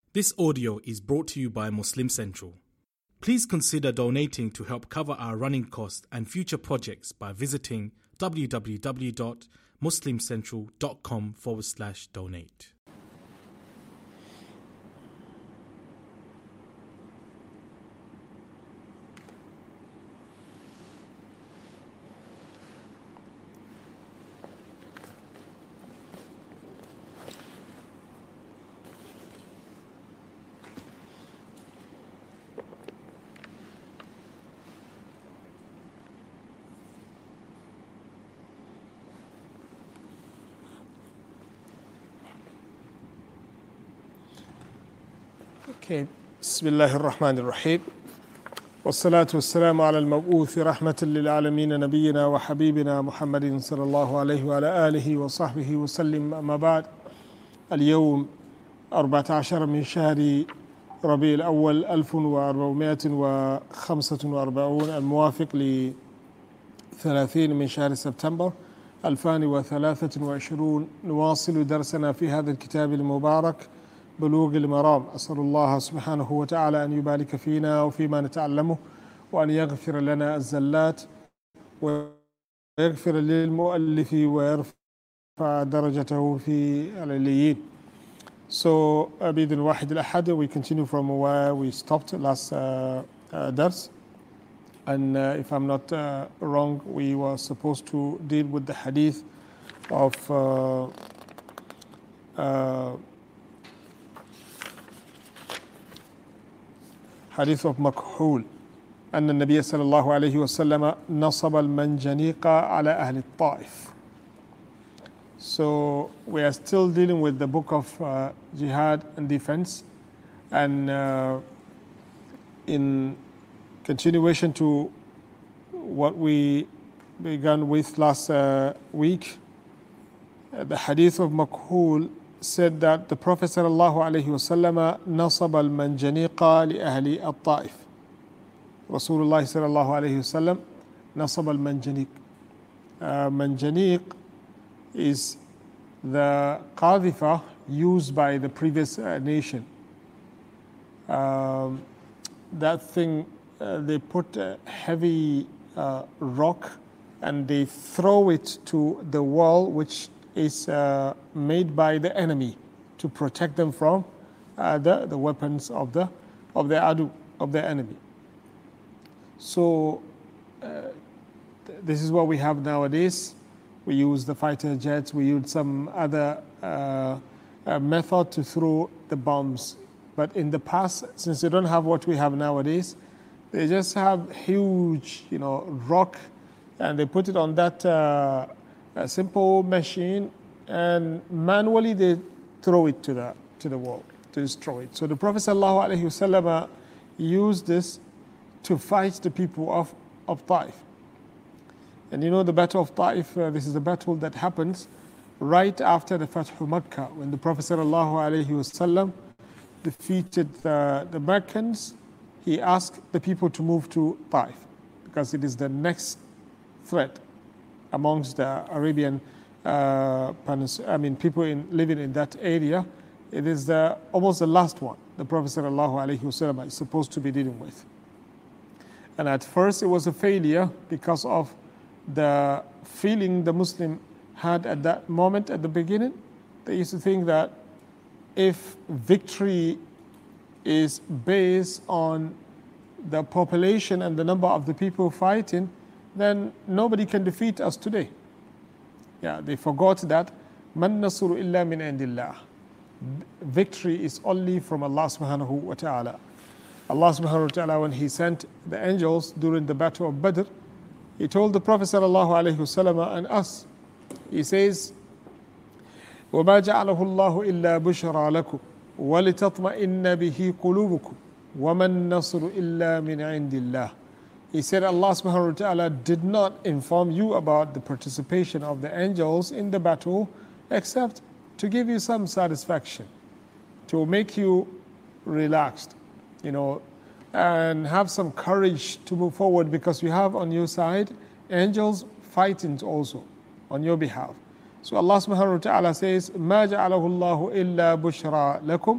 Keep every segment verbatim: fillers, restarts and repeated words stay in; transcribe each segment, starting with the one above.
This audio is brought to you by Muslim Central. Please consider donating to help cover our running costs and future projects by visiting www.muslimcentral.com forward slash donate. Okay. بسم الله الرحمن الرحيم والصلاة والسلام على المبعوث رحمة للعالمين نبينا وحبيبنا محمد صلى الله عليه وعلى آله وصحبه وسلم. أما بعد، اليوم أربعة عشر من شهر ربيع الأول ألف وأربعمائة وخمسة وأربعين الموافق لثلاثين من شهر سبتمبر ألفين وثلاثة وعشرين، نواصل درسنا في هذا الكتاب المبارك بلوغ المرام. أسأل الله سبحانه وتعالى أن يبارك فينا وفيما نتعلمه، وأن يغفر لنا الزلات ويغفر للمؤلف ويرفع درجته في العليين. So, بإذن الواحد الأحد, we continue from where we stopped last uh, uh, dars. And uh, if I'm not uh, wrong, we were supposed to deal with the hadith of uh, uh, حديث of مكحول أن النبي صلى الله عليه وسلم نصب المنجنيق على أهل الطائف. So we are still dealing with the book of uh, Jihad and Defense, and uh, in continuation to what we began with last uh, week, uh, the hadith of Makhul said that the Prophet sallallahu alaihi wasallam nasab al-manjaniqa li ahli al-Ta'if. Rasulullah sallallahu alaihi wasallam nasab al-manjaniq. Uh, manjaniq is the qadhifa used by the previous uh, nation. Um, that thing, uh, they put a heavy uh, rock and they throw it to the wall, which is uh, made by the enemy to protect them from uh, the, the weapons of the of the adu, of the enemy. So uh, th- this is what we have nowadays. We use the fighter jets, we use some other uh, uh, method to throw the bombs. But in the past, since they don't have what we have nowadays, they just have huge, you know, rock, and they put it on that uh, a simple machine, and manually they throw it to the to the wall to destroy it. So the Prophet ﷺ used this to fight the people of, of Ta'if. And you know the battle of Ta'if, uh, this is a battle that happens right after the Fathu Makkah, when the Prophet ﷺ defeated the, the Meccans. He asked the people to move to Ta'if because it is the next threat amongst the Arabian uh, I mean people in, living in that area. It is the, almost the last one the Prophet ﷺ is supposed to be dealing with. And at first it was a failure because of the feeling the Muslim had at that moment at the beginning. They used to think that if victory is based on the population and the number of the people fighting, then nobody can defeat us today. Yeah, they forgot that man nasru illa min indillah. Victory is only from Allah subhanahu wa ta'ala. Allah subhanahu wa ta'ala, when he sent the angels during the battle of Badr, he told the Prophet sallallahu alayhi wasallam and us, he says, وَمَا جَعَلَهُ اللَّهُ إِلَّا بُشْرَى لَكُمْ وَلِتَطْمَئِنَّ بِهِ قُلُوبُكُمْ وَمَا النَّصْرُ إِلَّا مِنْ عِنْدِ اللَّهِ. He said Allah subhanahu wa ta'ala did not inform you about the participation of the angels in the battle except to give you some satisfaction, to make you relaxed, you know, and have some courage to move forward, because you have on your side angels fighting also on your behalf. So Allah subhanahu wa ta'ala says, مَا جَعَلَهُ اللَّهُ إِلَّا بُشْرَى لَكُمْ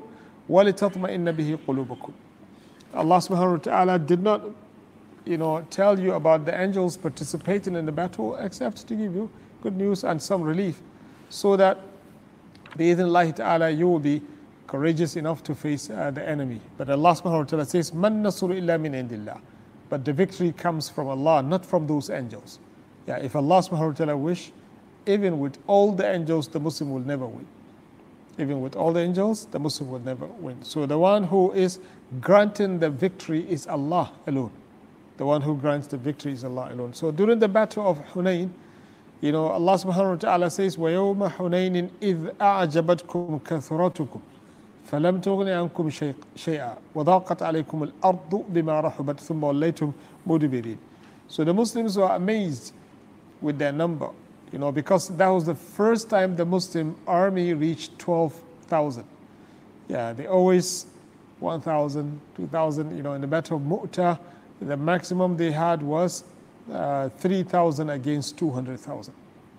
وَلِتَطْمَئِنَّ بِهِ قُلُوبُكُمْ. Allah subhanahu wa ta'ala did not, you know, tell you about the angels participating in the battle except to give you good news and some relief, so that bi-idhnillahi ta'ala you will be courageous enough to face uh, the enemy. But Allah subhanahu wa ta'ala says, مَن نَصْرُ إِلَّا مِنْ عِنْدِ اللَّهِ. But the victory comes from Allah, not from those angels. Yeah, if Allah subhanahu wa ta'ala wish, even with all the angels, the Muslim will never win. Even with all the angels, the Muslim will never win. So the one who is granting the victory is Allah alone. The one who grants the victory is Allah alone. So during the battle of Hunayn, you know, Allah subhanahu wa ta'ala says, وَيَوْمَ حُنَيْنٍ إِذْ أَعْجَبَتْكُمْ كَثْرَتُكُمْ فَلَمْ تُغْنِ عَنْكُمْ شَيْئًا وَضَاقَتْ عَلَيْكُمُ الْأَرْضُ بِمَا رَحُبَتْ ثُمَّ وَلَّيْتُمْ مُدْبِرِينَ. So the Muslims were amazed with their number, you know, because that was the first time the Muslim army reached twelve thousand. Yeah, they always one thousand, two thousand, you know, in the Battle of Mu'tah, the maximum they had was uh, three thousand against two hundred thousand.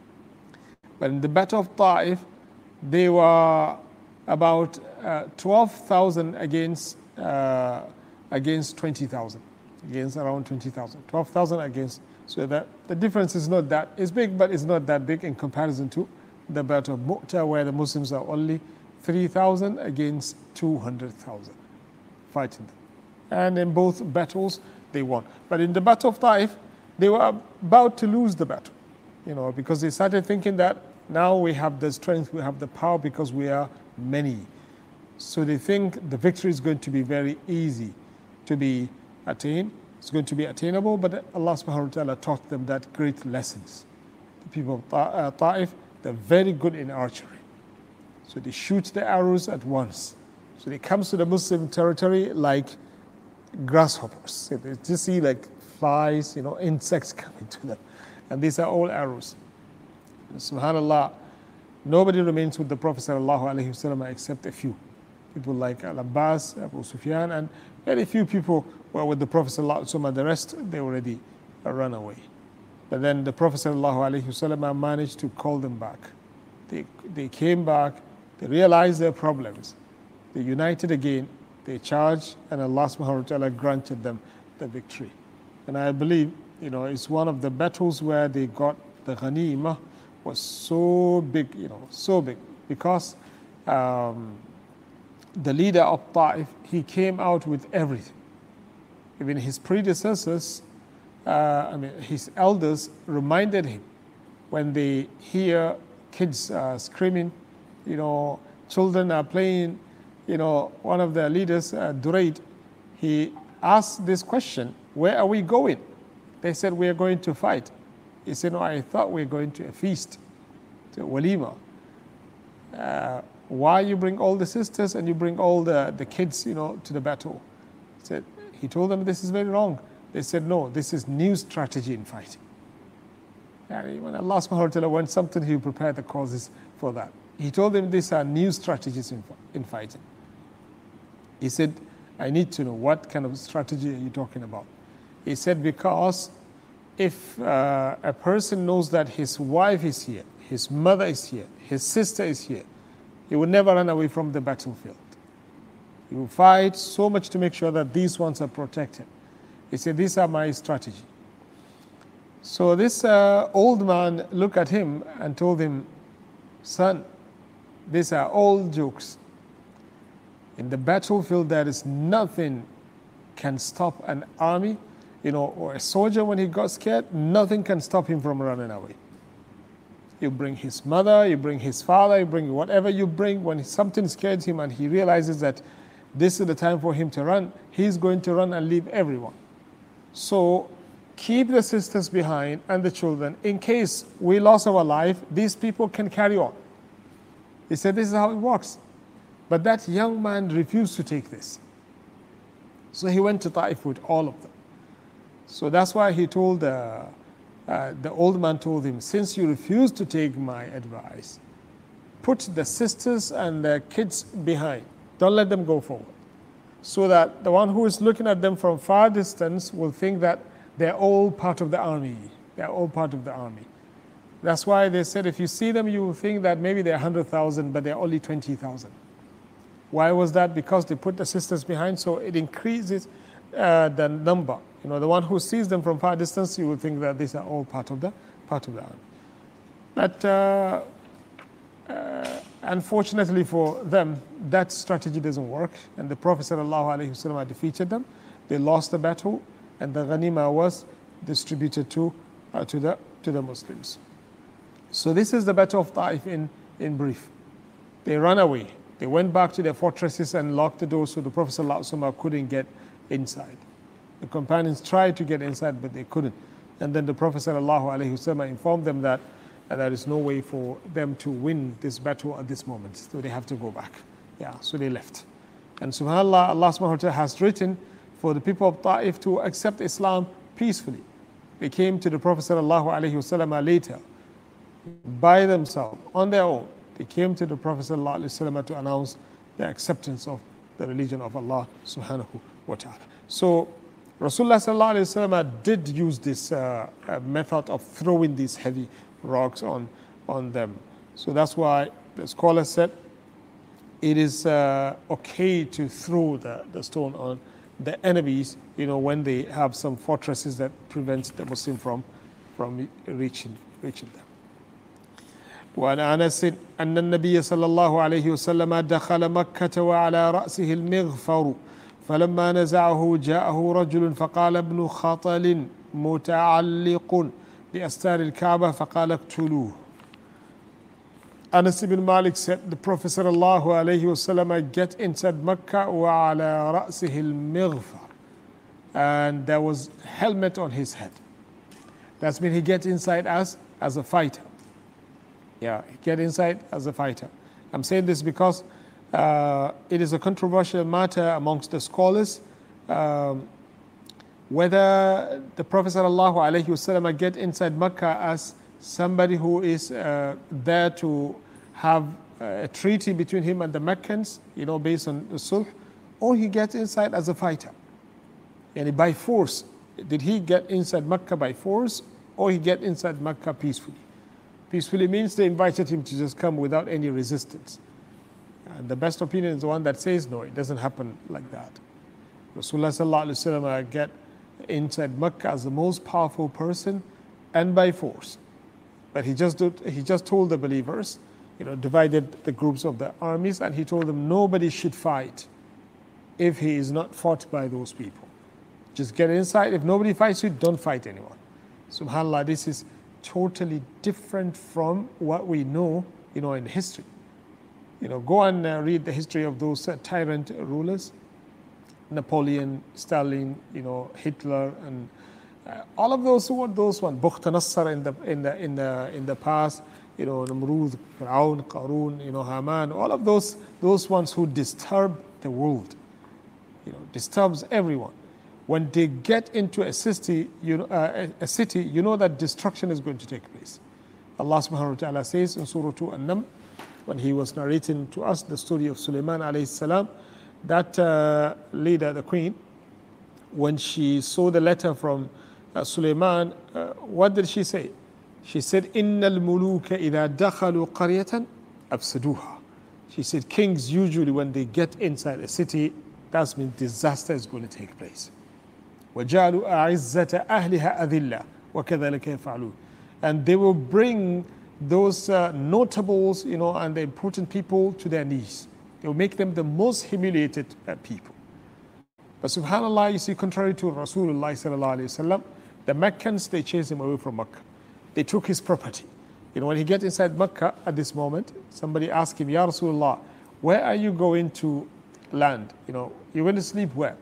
But in the Battle of Ta'if, they were about uh, twelve thousand against, uh, against twenty thousand, against around twenty thousand. twelve thousand against, so that the difference is not that, it's big, but it's not that big in comparison to the Battle of Mu'tah, where the Muslims are only three thousand against two hundred thousand fighting them. And in both battles, they won. But in the Battle of Ta'if, they were about to lose the battle, you know, because they started thinking that now we have the strength, we have the power because we are many. So they think the victory is going to be very easy to be attained. It's going to be attainable, but Allah subhanahu wa ta'ala taught them that great lessons. The people of Ta'if, they're very good in archery. So they shoot the arrows at once. So they come to the Muslim territory like grasshoppers. So they just see like flies, you know, insects coming to them. And these are all arrows. And subhanAllah, nobody remains with the Prophet sallallahu alaihi wasallam except a few. People like Al-Abbas, Abu Sufyan, and very few people were with the Prophet sallallahu alaihi wasallam. The rest, they already run away. But then the Prophet sallallahu alaihi wasallam managed to call them back. They, they came back, they realized their problems. They united again, they charged, and Allah subhanahu wa ta'ala granted them the victory. And I believe, you know, it's one of the battles where they got the ghanimah was so big, you know, so big, because um, the leader of Ta'if, he came out with everything. Even his predecessors, uh, I mean, his elders reminded him when they hear kids uh, screaming, you know, children are playing, you know, one of the leaders, uh, Durayd, he asked this question, where are we going? They said, we are going to fight. He said, no, I thought we were going to a feast, to a walima. Uh, why you bring all the sisters and you bring all the, the kids, you know, to the battle? He said, he told them this is very wrong. They said, no, this is new strategy in fighting. And when Allah subhanahu wa ta'ala wants something, he will prepare the causes for that. He told them these are new strategies in, in fighting. He said, I need to know what kind of strategy are you talking about? He said, because if uh, a person knows that his wife is here, his mother is here, his sister is here, he will never run away from the battlefield. He will fight so much to make sure that these ones are protected. He said, these are my strategy. So this uh, old man looked at him and told him, son, these are all jokes. In the battlefield, there is nothing can stop an army, you know, or a soldier when he got scared, nothing can stop him from running away. You bring his mother, you bring his father, you bring whatever you bring, when something scares him and he realizes that this is the time for him to run, he's going to run and leave everyone. So keep the sisters behind and the children. In case we lost our life, these people can carry on. He said, this is how it works. But that young man refused to take this. So he went to Ta'if with all of them. So that's why he told, uh, uh, the old man told him, since you refuse to take my advice, put the sisters and the kids behind. Don't let them go forward. So that the one who is looking at them from far distance will think that they're all part of the army. They're all part of the army. That's why they said if you see them, you will think that maybe they're one hundred thousand, but they're only twenty thousand. Why was that? Because they put the sisters behind, so it increases uh, the number. You know, the one who sees them from far distance, you would think that these are all part of the part of the army. But uh, uh, unfortunately for them, that strategy doesn't work, and the Prophet ﷺ defeated them. They lost the battle, and the ghanima was distributed to uh, to the to the Muslims. So this is the Battle of Ta'if in in brief. They ran away. They went back to their fortresses and locked the doors, so the Prophet ﷺ couldn't get inside. The companions tried to get inside, but they couldn't. And then the Prophet ﷺ informed them that uh, there is no way for them to win this battle at this moment, so they have to go back. Yeah, so they left. And subhanAllah, Allah subhanahu wa ta'ala has written for the people of Ta'if to accept Islam peacefully. They came to the Prophet ﷺ later by themselves, on their own. They came to the Prophet ﷺ to announce the acceptance of the religion of Allah subhanahu wa ta'ala. So Rasulullah ﷺ did use this uh, uh, method of throwing these heavy rocks on, on them. So that's why the scholar said it is uh, okay to throw the, the stone on the enemies, you know, when they have some fortresses that prevent the Muslim from, from reaching, reaching them. وعن أنس أن النبي صلى الله عليه وسلم دخل مكة وعلى رأسه المغفر فلما نزعه جاءه رجل فقال ابن خطل متعلق بأستار الكعبة فقال اقتلوه. Anas ibn Malik said the Prophet صلى الله عليه وسلم get inside Mecca وعلى رأسه المغفر, and there was helmet on his head. That's mean he get inside as as a fighter. Yeah, get inside as a fighter. I'm saying this because uh, it is a controversial matter amongst the scholars um, whether the Prophet ﷺ get inside Mecca as somebody who is uh, there to have a treaty between him and the Meccans, you know, based on the sulh, or he gets inside as a fighter. And by force, did he get inside Mecca by force, or he get inside Mecca peacefully? Peacefully means they invited him to just come without any resistance. And the best opinion is the one that says, no, it doesn't happen like that. Rasulullah sallallahu alaihi wasallam get inside Mecca as the most powerful person and by force. But he just, did, he just told the believers, you know, divided the groups of the armies, and he told them nobody should fight if he is not fought by those people. Just get inside. If nobody fights you, don't fight anyone. SubhanAllah, this is totally different from what we know, you know, in history. You know, go and uh, read the history of those uh, tyrant rulers, Napoleon, Stalin, you know, Hitler, and uh, all of those who were those ones. Bukhta in the in the in the in the past, you know, Namrud, Fir'aun, Qarun, you know, Haman, all of those those ones who disturb the world, you know, disturbs everyone. When they get into a city, you know, uh, a city, you know that destruction is going to take place. Allah subhanahu wa ta'ala says in Surah An-Naml, when he was narrating to us the story of Sulaiman alayhi salam, that uh, leader, the queen, when she saw the letter from uh, Sulaiman, uh, what did she say? She said, "Inna al-muluka idha dakhalu qaryatan afsaduha." She said, kings usually when they get inside a city, that means disaster is going to take place. وَجَعَلُوا أَعِزَّةَ أَهْلِهَا أَذِلَّةً وَكَذَلِكَ يَفْعَلُونَ. And they will bring those uh, notables, you know, and the important people to their knees. They will make them the most humiliated uh, people. But subhanAllah, you see, contrary to Rasulullah sallallahu alayhi wasallam, the Meccans, they chased him away from Mecca. They took his property. You know, when he gets inside Mecca at this moment, somebody asked him, Ya Rasulullah, where are you going to land? You know, you're going to sleep where?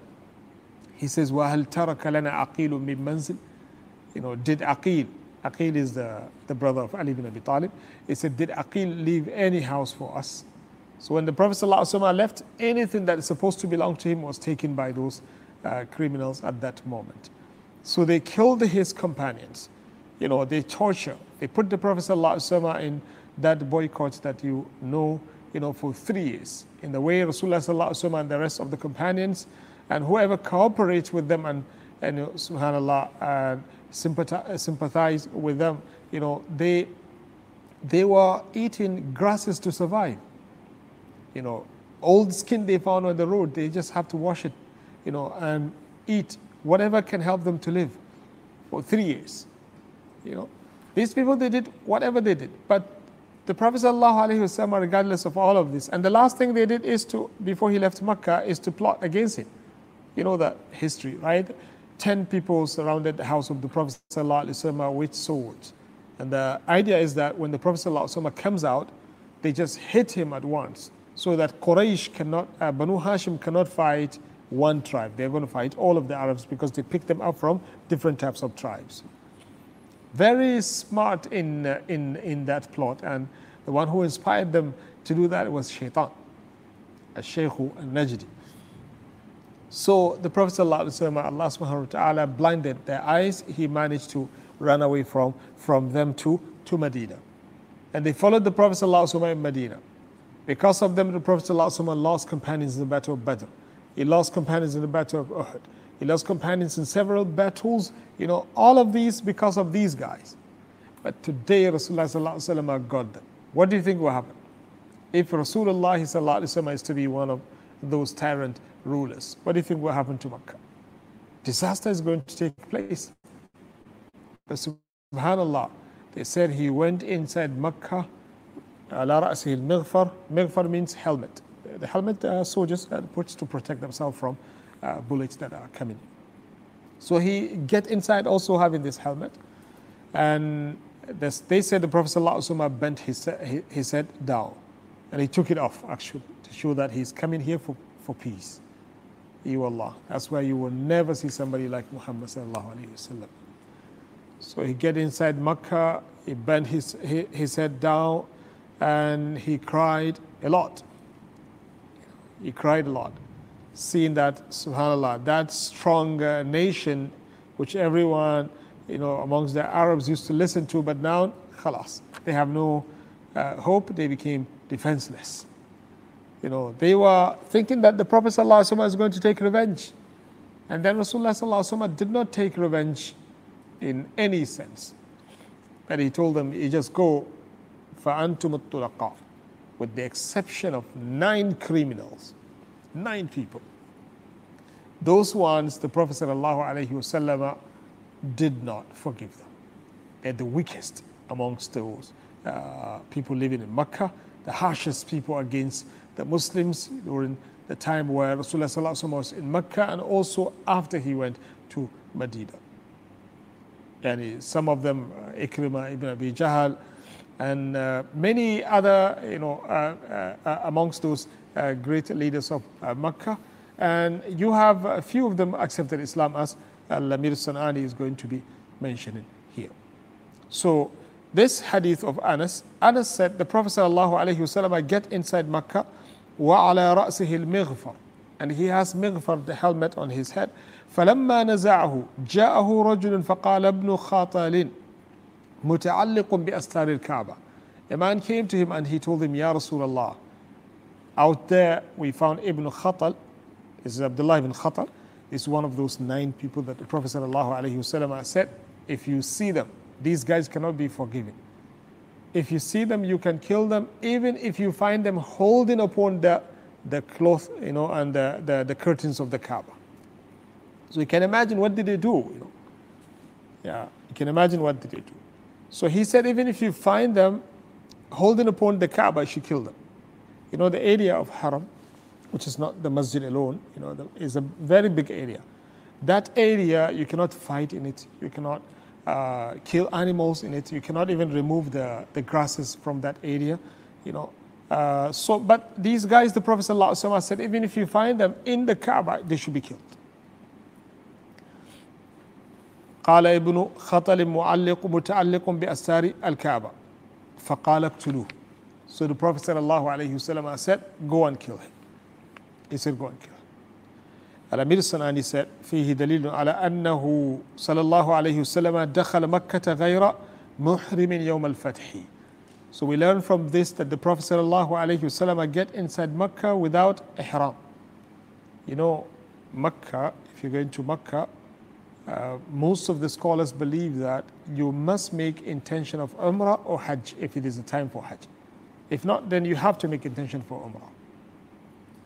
He says, وَهَلْ تَرَكَ لَنَا عَقِيلٌ مِّن مَنْزِلٍ. You know, did Aqil, Aqil is the, the brother of Ali ibn Abi Talib, he said, did Aqil leave any house for us? So when the Prophet ﷺ left, anything that is supposed to belong to him was taken by those uh, criminals at that moment. So they killed his companions. You know, they torture. They put the Prophet ﷺ in that boycott that you know, you know, for three years. In the way Rasulullah ﷺ and the rest of the companions, and whoever cooperates with them and, and you know, subhanAllah, uh, sympathize, sympathize with them, you know, they, they were eating grasses to survive. You know, Old skin they found on the road, they just have to wash it, you know, and eat whatever can help them to live for three years. You know, these people, they did whatever they did. But the Prophet ﷺ, regardless of all of this, and the last thing they did is to, before he left Mecca, is to plot against him. You know the history, right? Ten people surrounded the house of the Prophet ﷺ with swords. And the idea is that when the Prophet ﷺ comes out, they just hit him at once, so that Quraysh cannot, uh, Banu Hashim cannot fight one tribe. They're going to fight all of the Arabs because they picked them up from different types of tribes. Very smart in, uh, in, in that plot, and the one who inspired them to do that was Shaitan, Al-Shaykh Al-Najdi. So the Prophet ﷺ, Allah subhanahu wa ta'ala blinded their eyes. He managed to run away from, from them to, to Medina. And they followed the Prophet ﷺ in Medina. Because of them, the Prophet ﷺ lost companions in the Battle of Badr. He lost companions in the Battle of Uhud. He lost companions in several battles. You know, all of these because of these guys. But today, Rasulullah ﷺ got them. What do you think will happen? If Rasulullah ﷺ is to be one of those tyrant rulers, what do you think will happen to Makkah? Disaster is going to take place. But subhanallah, they said he went inside Makkah, ala ra'sihi al-mighfar. Mighfar means helmet. The helmet uh, soldiers uh, put to protect themselves from uh, bullets that are coming. So he get inside also having this helmet. And this, they said the Prophet ﷺ bent his, his head down. And he took it off, actually, to show that he's coming here for, for peace. You Allah. That's why you will never see somebody like Muhammad sallallahu alayhi wasallam. So he get inside Makkah, he bent his, his head down, and he cried a lot. He cried a lot, seeing that, subhanAllah, that strong uh, nation which everyone, you know, amongst the Arabs used to listen to, but now, khalas, they have no uh, hope, they became defenseless. You know, they were thinking that the Prophet ﷺ is going to take revenge. And then Rasulullah ﷺ did not take revenge in any sense. But he told them, you just go, فَأَنْتُمُ الطُّلَقَاءُ, with the exception of nine criminals, nine people. Those ones, the Prophet ﷺ did not forgive them. They're the weakest amongst those uh, people living in Mecca, the harshest people against the Muslims during the time where Rasulullah ﷺ was in Mecca, and also after he went to Medina. And some of them, uh, Ikrimah ibn Abi Jahl, and uh, many other, you know, uh, uh, amongst those uh, great leaders of uh, Mecca. And you have a few of them accepted Islam, as Al-Amir San'ani is going to be mentioning here. So this hadith of Anas, Anas said, the Prophet ﷺ get inside Mecca, وَعَلَى رَأْسِهِ الْمِغْفَرِ, and he has mighfar, the helmet, on his head. فَلَمَّا نَزَعَهُ جَاءَهُ رَجُلٌ فَقَالَ ابْنُ خَاطَلٍ مُتَعَلِّقٌ بِأَسْتَارِ الْكَعْبَةِ. A man came to him and he told him, Ya Rasulullah, out there we found Ibn Khatal. This is Abdullah ibn Khatal. Is one of those nine people that the Prophet ﷺ said, if you see them, these guys cannot be forgiven. If you see them, you can kill them, even if you find them holding upon the, the cloth, you know, and the, the, the curtains of the Kaaba. So you can imagine what did they do, you know. Yeah, you can imagine what did they do. So he said, even if you find them holding upon the Kaaba, you should kill them. You know, the area of Haram, which is not the masjid alone, you know, the, is a very big area. That area, you cannot fight in it, you cannot uh, kill animals in it, you cannot even remove the, the grasses from that area, you know. Uh, so, but these guys, the Prophet ﷺ said, even if you find them in the Kaaba, they should be killed. قال ابن خطل معلق متعلق بأستار الكعبة فقال اقتلوه. So the Prophet ﷺ said, go and kill him. He said, go and kill him. Al-Amir San'ani said, فيه دليل على أنه صلى الله عليه وسلم دخل مكة غير محرم يوم الفتح. So we learn from this that the Prophet sallallahu alaihi wasallam get inside Mecca without ihram. You know, Mecca, if you're going to Mecca, uh, most of the scholars believe that you must make intention of Umrah or Hajj if it is a time for Hajj. If not, then you have to make intention for Umrah.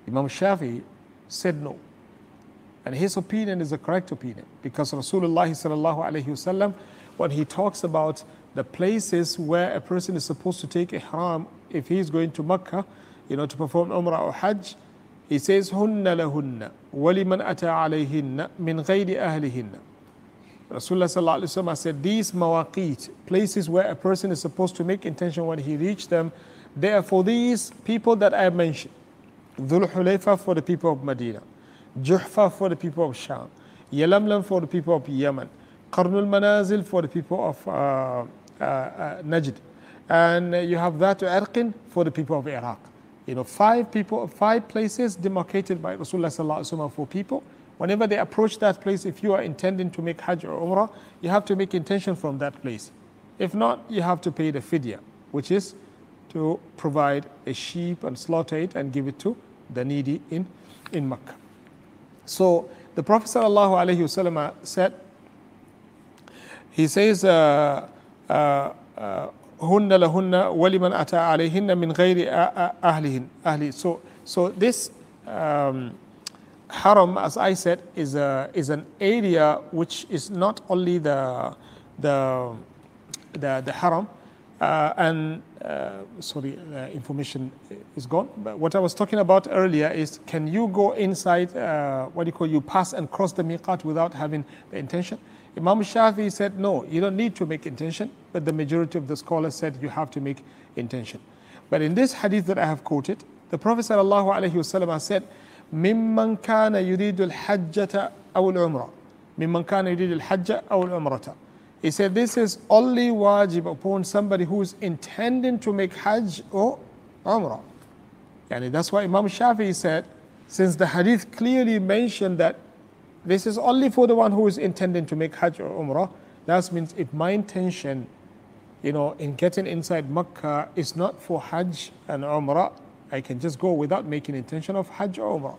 Imam Shafi'i said no. And his opinion is the correct opinion, because Rasulullah sallallahu alayhi wasallam, when he talks about the places where a person is supposed to take ihram if he is going to Makkah, you know, to perform Umrah or Hajj, he says, Hunna lahunna, waliman ata alayhinna min ghayri ahlihinna. Rasulullah sallallahu alayhi wasallam said, these mawaqit, places where a person is supposed to make intention when he reached them, they are for these people that I have mentioned. Dhul Hulayfa for the people of Medina, Juhfa for the people of Sham, Yalamlam for the people of Yemen, Qarnul Manazil for the people of uh, uh, uh, Najd, and uh, you have that Arqin for the people of Iraq. You know, five people, five places demarcated by Rasulullah sallallahu alaihi wasallam for people. Whenever they approach that place, if you are intending to make Hajj or Umrah, you have to make intention from that place. If not, you have to pay the fidya, which is to provide a sheep and slaughter it and give it to the needy in, in Makkah. So the Prophet sallallahu alaihi wasallam said, he says, uh, uh, uh, Hunna lahunna waliman ata alayhinna min ghayri ahlihin ahli. So, so this um, haram, as I said, is a is an area which is not only the the the, the haram, uh, and uh, sorry, uh, information is gone. But what I was talking about earlier is, can you go inside? Uh, what do you call? You pass and cross the miqat without having the intention. Imam Shafi'i said, no, you don't need to make intention, but the majority of the scholars said you have to make intention. But in this hadith that I have quoted, the Prophet sallallahu alaihi wasallam said, ممن كان يريد الحجة أو العمرة ممن كان يريد الحجة أو العمرة. He said this is only wajib upon somebody who is intending to make Hajj or Umrah. And that's why Imam Shafi'i said, since the hadith clearly mentioned that this is only for the one who is intending to make Hajj or Umrah, that means if my intention, you know, in getting inside Makkah is not for Hajj and Umrah, I can just go without making intention of Hajj or Umrah.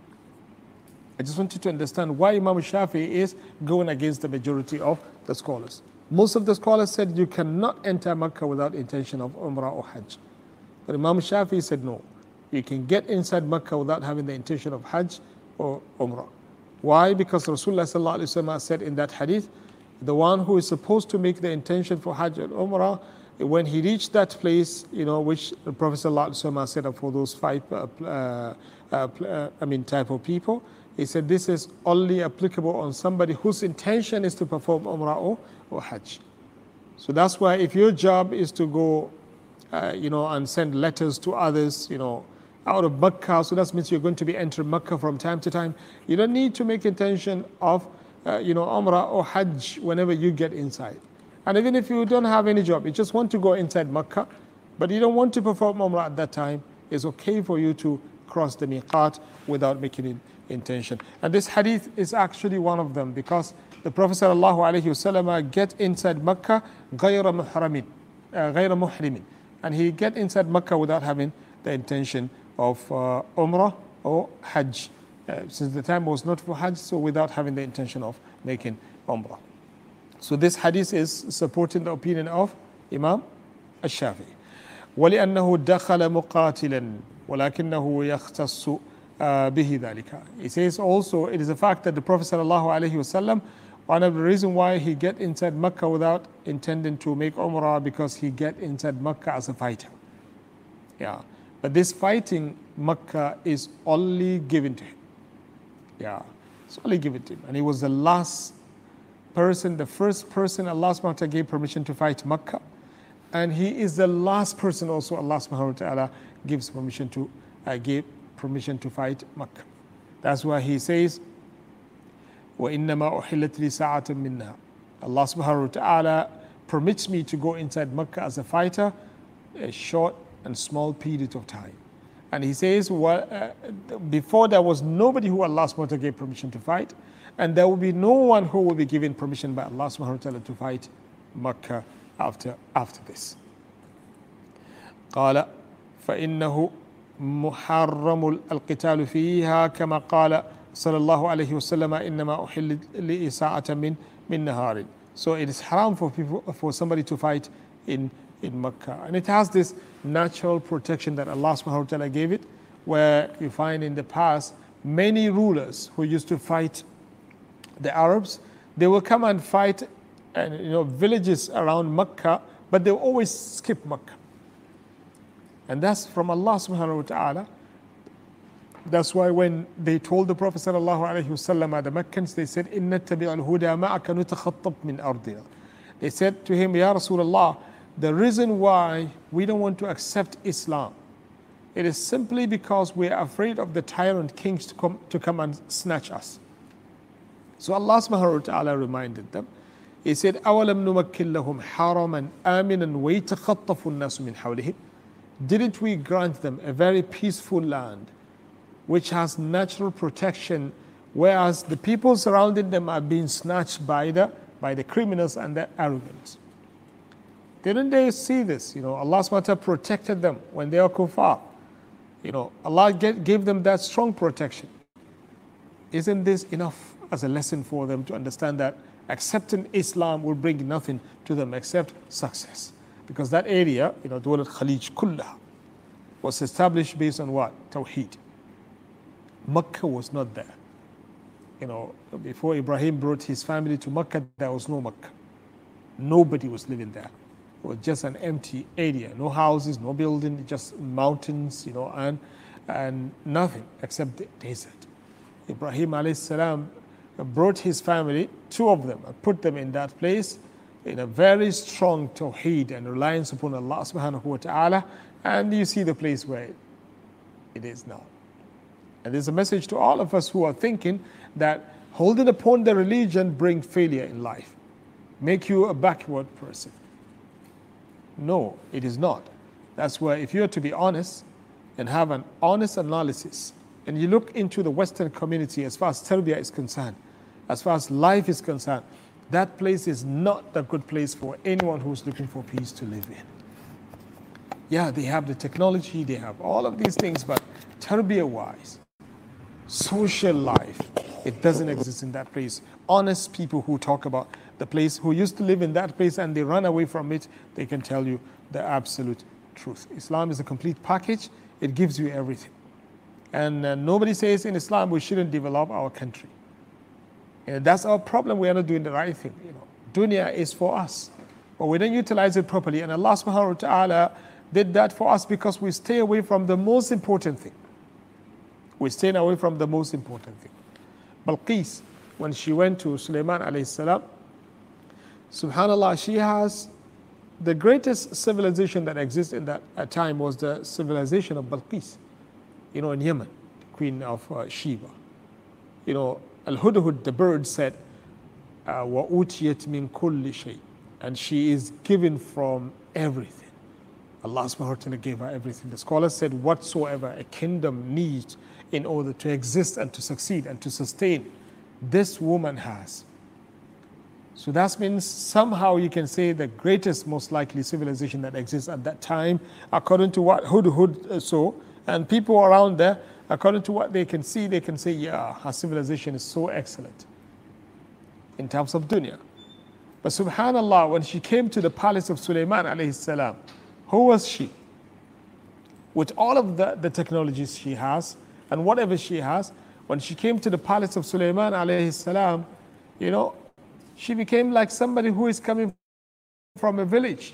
I just want you to understand why Imam Shafi'i is going against the majority of the scholars. Most of the scholars said you cannot enter Makkah without intention of Umrah or Hajj. But Imam Shafi'i said no, you can get inside Makkah without having the intention of Hajj or Umrah. Why? Because Rasulullah sallallahu alaihi wasallam said in that hadith, the one who is supposed to make the intention for Hajj and Umrah, when he reached that place, you know, which the Prophet sallallahu alaihi wasallam said for those five, uh, uh, uh, I mean, type of people, he said this is only applicable on somebody whose intention is to perform Umrah or, or Hajj. So that's why if your job is to go, uh, you know, and send letters to others, you know, out of Makkah, so that means you're going to be entering Makkah from time to time. You don't need to make intention of, uh, you know, Umrah or Hajj whenever you get inside. And even if you don't have any job, you just want to go inside Makkah, but you don't want to perform Umrah at that time, it's okay for you to cross the miqat without making an intention. And this hadith is actually one of them, because the Prophet sallallahu alaihi wasallam get inside Makkah غير محرم, غير محرم, and he get inside Makkah without having the intention of uh, Umrah or Hajj. Uh, since the time was not for Hajj, so without having the intention of making Umrah. So this hadith is supporting the opinion of Imam Al-Shafi'i. وَلِأَنَّهُ دَخَلَ مُقَاتِلًا وَلَكِنَّهُ يَخْتَصُّ بِهِ ذَلِكَ. He says also, it is a fact that the Prophet sallallahu alaihi wasallam, one of the reasons why he get inside Makkah without intending to make Umrah, because he get inside Makkah as a fighter. Yeah. But this fighting Makkah is only given to him. Yeah, it's only given to him. And he was the last person, the first person Allah subhanahu wa ta'ala gave permission to fight Makkah. And he is the last person also Allah subhanahu wa ta'ala gives permission to, uh, gave permission to fight Makkah. That's why he says, وَإِنَّمَا أُحِلَّتْ لِي سَاعَةً مِنَّهَا. Allah subhanahu wa ta'ala permits me to go inside Makkah as a fighter, a short and small period of time. And he says, well, uh, before there was nobody who Allah subhanahu wa ta'ala gave permission to fight, and there will be no one who will be given permission by Allah subhanahu wa ta'ala to fight Makkah after, after this. قال فإنه محرم القتال فيها كما قال صلى الله عليه وسلم إنما أحل لي ساعة من من نهار. So it is haram for people, for somebody to fight in in Makkah, and it has this natural protection that Allah subhanahu wa ta'ala gave it. where you find in the past many rulers who used to fight the Arabs, they will come and fight and you know villages around Mecca, but they always skip Mecca. And that's from Allah subhanahu wa ta'ala. That's why when they told the Prophet sallallahu alaihi wasallam, the Meccans, they said, "Inna tabi'al huda ma'aka nutakhattab min ardina." They said to him, "Ya Rasulullah, the reason why we don't want to accept Islam, it is simply because we are afraid of the tyrant kings to come to come and snatch us." So Allah subhanahu wa ta'ala reminded them. He said, "Awalam numakkil lahum haraman aminan wa yatakhatafu an-nasu min hawlihim." Didn't we grant them a very peaceful land which has natural protection, whereas the people surrounding them are being snatched by the by the criminals and the arrogant? Didn't they see this? You know, Allah subhanahu wa ta'ala protected them when they are kuffar. You know, Allah get, gave them that strong protection. Isn't this enough as a lesson for them to understand that accepting Islam will bring nothing to them except success? Because that area, you know, Dawlat Khalij Kullaha, was established based on what? Tawheed. Makkah was not there. You know, before Ibrahim brought his family to Makkah, there was no Makkah. Nobody was living there. It was just an empty area. No houses, no building, just mountains, you know, and, and nothing except the desert. Ibrahim alayhi salam brought his family, two of them, and put them in that place in a very strong tawheed and reliance upon Allah subhanahu wa ta'ala, and you see the place where it is now. And there's a message to all of us who are thinking that holding upon the religion brings failure in life, make you a backward person. No, it is not. That's why if you're to be honest and have an honest analysis, and you look into the Western community as far as tarbiyah is concerned, as far as life is concerned, that place is not a good place for anyone who's looking for peace to live in. Yeah, they have the technology, they have all of these things, but tarbiyah-wise, social life, it doesn't exist in that place. Honest people who talk about the place, who used to live in that place and they run away from it, they can tell you the absolute truth. Islam is a complete package. It gives you everything. And uh, nobody says in Islam we shouldn't develop our country. And that's our problem. We are not doing the right thing. You know, dunya is for us, but we don't utilize it properly. And Allah subhanahu wa ta'ala did that for us because we stay away from the most important thing. We stay away from the most important thing. Balqis, when she went to Sulaiman alayhi salam, subhanallah, she has the greatest civilization that exists in that time was the civilization of Balqis, you know, in Yemen, the queen of uh, Sheba. You know, Al-Hudhud, the bird, said, وَأُوتِيَتْ مِنْ كُلِّ شَيْءٍ, and she is given from everything. Allah subhanahu wa ta'ala gave her everything. The scholar said, whatsoever a kingdom needs in order to exist and to succeed and to sustain, this woman has. So that means somehow you can say the greatest, most likely civilization that exists at that time, according to what Hudhud saw, and people around there, according to what they can see, they can say, yeah, our civilization is so excellent in terms of dunya. But subhanallah, when she came to the palace of Sulaiman alayhi salam, who was she? With all of the, the technologies she has and whatever she has, when she came to the palace of Sulaiman alayhi salam, you know, she became like somebody who is coming from a village.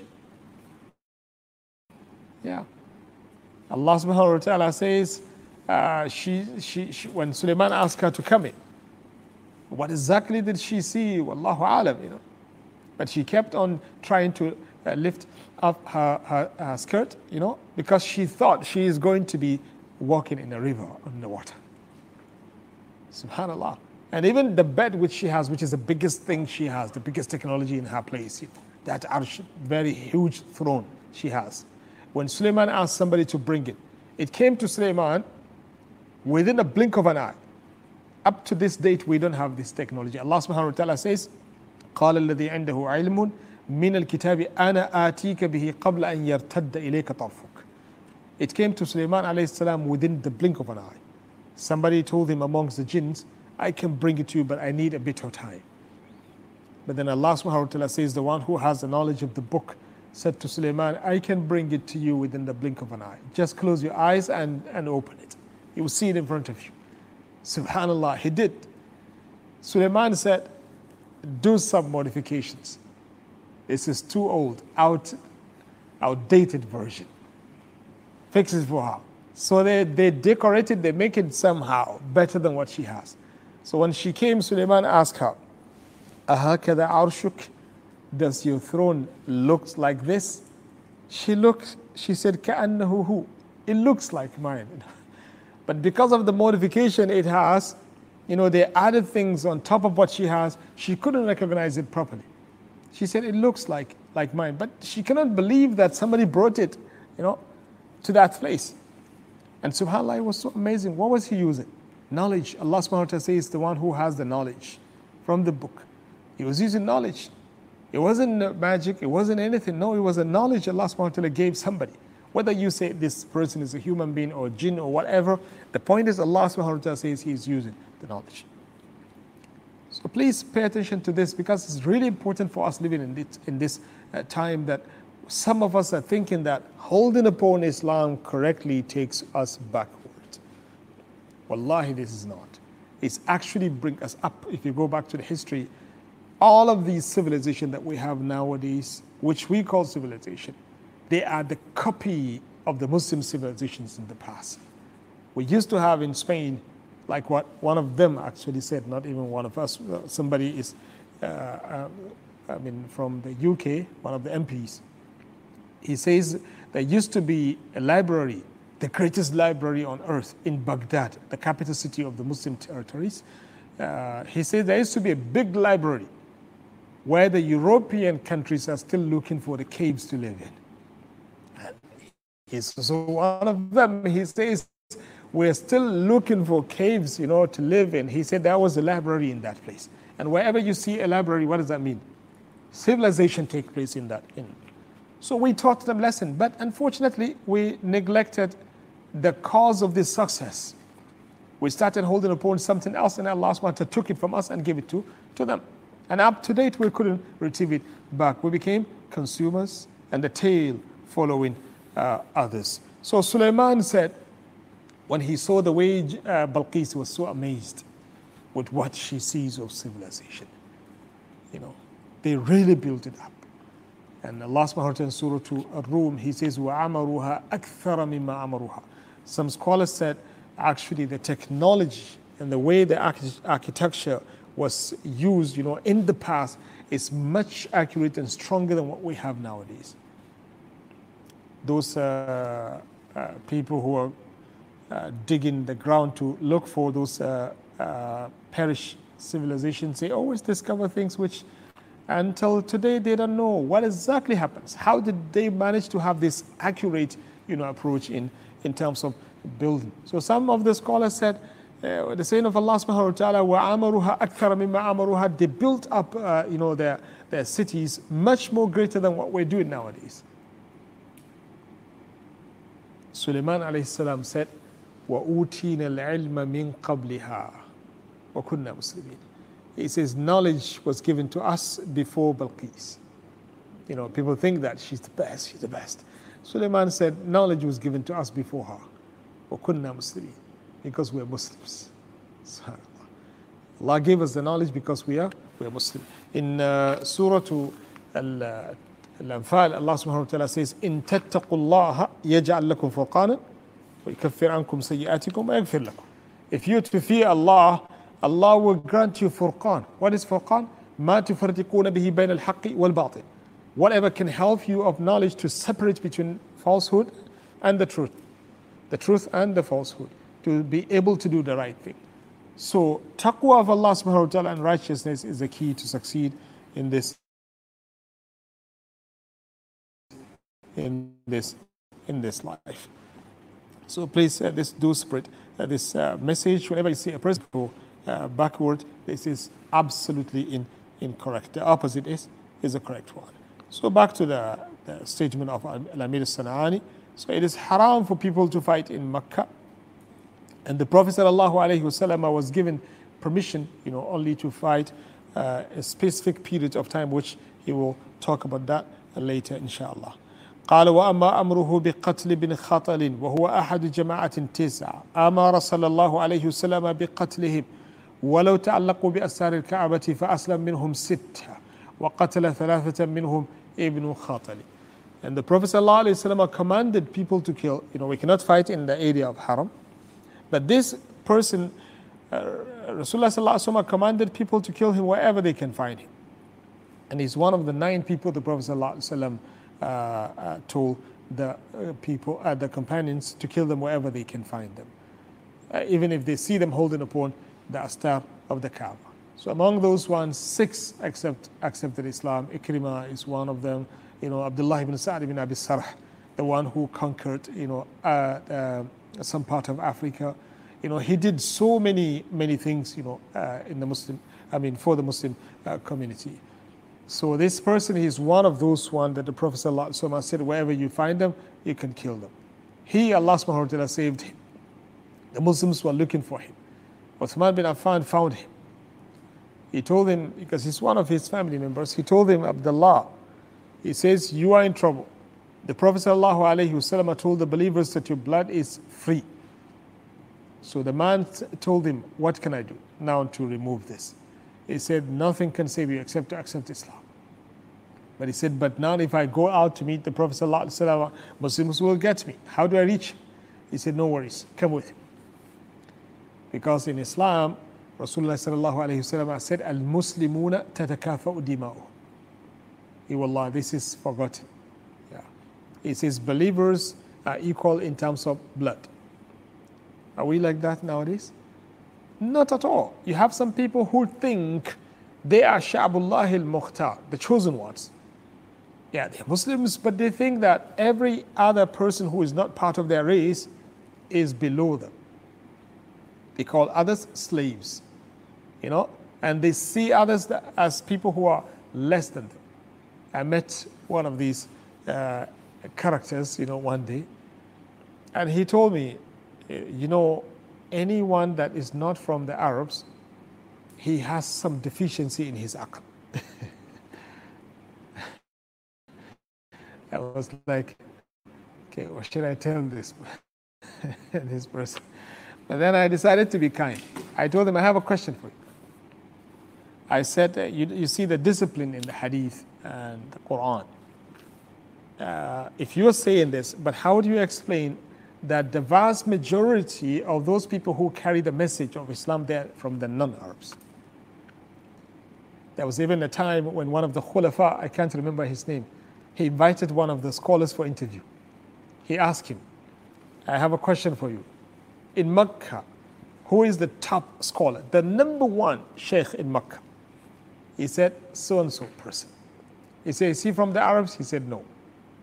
Yeah. Allah subhanahu wa ta'ala says, uh, she, she, she, when Sulaiman asked her to come in, what exactly did she see? Wallahu alam, you know. But she kept on trying to uh, lift up her, her, her skirt, you know, because she thought she is going to be walking in a river on the water. Subhanallah. And even the bed which she has, which is the biggest thing she has, the biggest technology in her place, you know, that arsh, very huge throne she has. When Sulaiman asked somebody to bring it, it came to Sulaiman within a blink of an eye. Up to this date, we don't have this technology. Allah subhanahu wa ta'ala says, قال الذي عنده علم من الكتاب أنا آتيك به قبل أن يرتد إليك طرفك. It came to Sulaiman alayhi salam within the blink of an eye. Somebody told him amongst the jinns, I can bring it to you, but I need a bit of time. But then Allah subhanahu wa ta'ala says, the one who has the knowledge of the book said to Sulaiman, I can bring it to you within the blink of an eye. Just close your eyes and, and open it. You will see it in front of you. Subhanallah, he did. Sulaiman said, do some modifications. This is too old, out, outdated version. Fix it for her. So they, they decorate it, they make it somehow better than what she has. So when she came, Sulaiman asked her, Ahakada arshuk, does your throne look like this? She looked, she said, Ka'annahu hu. It looks like mine. But because of the modification it has, you know, they added things on top of what she has, she couldn't recognize it properly. She said, it looks like, like mine. But she cannot believe that somebody brought it, you know, to that place. And subhanAllah, it was so amazing. What was he using? Knowledge. Allah subhanahu wa ta'ala says, the one who has the knowledge from the book. He was using knowledge. It wasn't magic, it wasn't anything. No, it was a knowledge Allah subhanahu wa ta'ala gave somebody. Whether you say this person is a human being or jinn or whatever, the point is Allah subhanahu wa ta'ala says he is using the knowledge. So please pay attention to this, because it's really important for us living in this, in this uh, time that some of us are thinking that holding upon Islam correctly takes us backward. Wallahi, this is not. It's actually bring us up. If you go back to the history, all of these civilizations that we have nowadays, which we call civilization, they are the copy of the Muslim civilizations in the past. We used to have in Spain, like what one of them actually said, not even one of us, somebody is, uh, uh, I mean, from the U K, one of the M Ps. He says there used to be a library, the greatest library on earth in Baghdad, the capital city of the Muslim territories. Uh, he said there used to be a big library where the European countries are still looking for the caves to live in. And he's, so one of them, he says, we're still looking for caves, you know, to live in. He said there was a library in that place. And wherever you see a library, what does that mean? Civilization takes place in that. In. So we taught them lesson, but unfortunately, we neglected the cause of this success. We started holding upon something else, and Allah subhanahu wa ta'ala took it from us and gave it to, to them. And up to date, we couldn't retrieve it back. We became consumers, and the tail following uh, others. So Sulaiman said, when he saw the way uh, Balqis was so amazed with what she sees of civilization. You know, they really built it up. And Allah subhanahu wa ta'ala in Surah Ar-Rum, He says, وَعَمَرُوهَا أَكْثَرَ مِمَّا عَمَرُوهَا. Some scholars said, actually the technology and the way the arch architecture was used, you know, in the past is much accurate and stronger than what we have nowadays. Those uh, uh, people who are uh, digging the ground to look for those uh, uh, perished civilizations, they always discover things which until today they don't know what exactly happens. How did they manage to have this accurate, you know, approach in, in terms of building? So some of the scholars said, uh, the saying of Allah subhanahu wa ta'ala, وَعَمَرُهَا أَكْثَرَ مِمَّا عَمَرُهَا, they built up, uh, you know, their, their cities much more greater than what we're doing nowadays. Sulaiman alayhi salam said, وَأُوتِينَ الْعِلْمَ مِنْ قَبْلِهَا وَكُنَّا مُسْلِمِينَ. He says knowledge was given to us before Balqis. You know, people think that she's the best, she's the best. Sulaiman said knowledge was given to us before her. وَكُنَّا مُسْلِمِينَ. Because we are Muslims. Allah gave us the knowledge because we are, we are Muslim. In uh, Surah Al-Anfal, Allah subhanahu wa ta'ala says, إِن تَتَّقُوا اللَّهَ يَجْعَلْ لَكُمْ فُرْقَانًا وَيُكَفِّرْ عَنْكُمْ سَيِّئَاتِكُمْ وَيَغْفِرْ لَكُمْ. If you to fear Allah, Allah will grant you furqan. What is furqan? مَا تُفَرِّقُونَ بِهِ بَيْنَ الْحَقِّ وَالْبَاطِلِ. Whatever can help you of knowledge to separate between falsehood and the truth. The truth and the falsehood. To be able to do the right thing. So taqwa of Allah subhanahu wa ta'ala and righteousness is the key to succeed in this in this in this life. So please uh, this do spread uh, this uh, message whenever you see a person go uh, backward. This is absolutely in, incorrect. The opposite is is the correct one. So back to the, the statement of Al-Amir al-San'ani. So it is haram for people to fight in Makkah. And the Prophet sallallahu alaihi wasallam was given permission, you know, only to fight uh, a specific period of time, which he will talk about that later, inshallah. قال وأما أمره بقتل بن خطل وهو أحد جماعة تسعة أمر صلى الله عليه وسلم بقتلهم ولو تعلقوا بأسار الكعبة فأسلم منهم ستة وقتل ثلاثة منهم ابن خطل. And the Prophet ﷺ commanded people to kill, you know, we cannot fight in the area of Haram, but this person, uh, Rasulullah ﷺ commanded people to kill him wherever they can find him. And he's one of the nine people the Prophet ﷺ uh, uh, told the uh, people, uh, the companions, to kill them wherever they can find them, uh, even if they see them holding upon the astar of the Kaaba. So among those ones, six accept, accepted Islam. Ikrimah is one of them. You know, Abdullah ibn Sa'd ibn Abi Sarh, the one who conquered, you know, uh, uh, some part of Africa. You know, he did so many, many things, you know, uh, in the Muslim, I mean, for the Muslim uh, community. So this person is one of those one that the Prophet ﷺ said, wherever you find them, you can kill them. He, Allah subhanahu wa ta'ala, saved him. The Muslims were looking for him. Uthman bin Affan found him. He told him, because he's one of his family members, he told him, Abdullah, he says, you are in trouble. The Prophet ﷺ told the believers that your blood is free. So the man told him, what can I do now to remove this? He said, nothing can save you except to accept Islam. But he said, but now if I go out to meet the Prophet ﷺ, Muslims will get me. How do I reach him? He said, no worries, come with him. Because in Islam, Rasulullah sallallahu alayhi wasallam said, Al-Muslimuna tatakafa'u dima'uhum. He wallah, this is forgotten. Yeah. He says believers are equal in terms of blood. Are we like that nowadays? Not at all. You have some people who think they are Sha'bullah al-Mukhtar, the chosen ones. Yeah, they're Muslims, but they think that every other person who is not part of their race is below them. They call others slaves, you know, and they see others as people who are less than them. I met one of these uh, characters, you know, one day, and he told me, you know, anyone that is not from the Arabs, he has some deficiency in his aql. I was like, okay, what should I tell this, this person? But then I decided to be kind. I told him, I have a question for you. I said, uh, you, you see the discipline in the hadith and the Quran. Uh, if you're saying this, but how do you explain that the vast majority of those people who carry the message of Islam, they're from the non-Arabs? There was even a time when one of the khulafa, I can't remember his name, he invited one of the scholars for interview. He asked him, I have a question for you. In Mecca, who is the top scholar, the number one sheikh in Mecca? He said, so-and-so person. He said, is he from the Arabs? He said, no.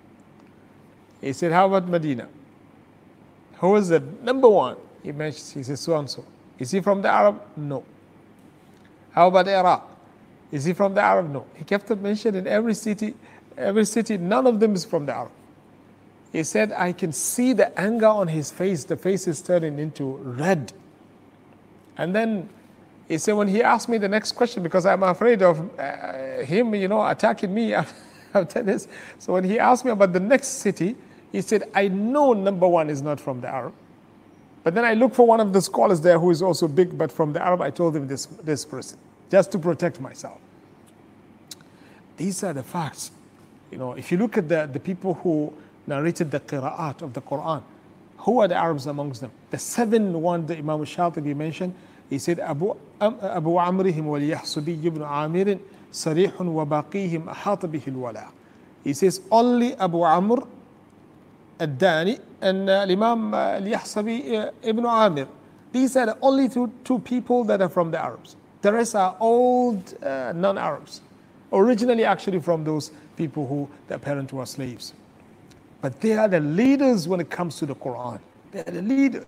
He said, how about Medina? Who is the number one? He mentioned, he said, so-and-so. Is he from the Arab? No. How about Iraq? Is he from the Arab? No. He kept mentioning every city, every city, none of them is from the Arab. He said, I can see the anger on his face. The face is turning into red. And then he said, when he asked me the next question, because I'm afraid of uh, him, you know, attacking me after this. So when he asked me about the next city, he said, I know number one is not from the Arab. But then I looked for one of the scholars there who is also big, but from the Arab. I told him this, this person, just to protect myself. These are the facts. You know, if you look at the, the people who narrated the qira'at of the Quran, who are the Arabs amongst them? The seven one that Imam al-Shatibi mentioned, he said, Abu, um, Abu Amrihim wal-Yahsubi ibn Amirin sarihun wa baqihim ahata bihi al-wala. He says, only Abu Amr al-Dani and uh, Imam al-Yahsubi uh, ibn Amir. These are the only two, two people that are from the Arabs. The rest are old uh, non-Arabs, originally actually from those people who their parents were slaves. But they are the leaders when it comes to the Quran. They are the leaders.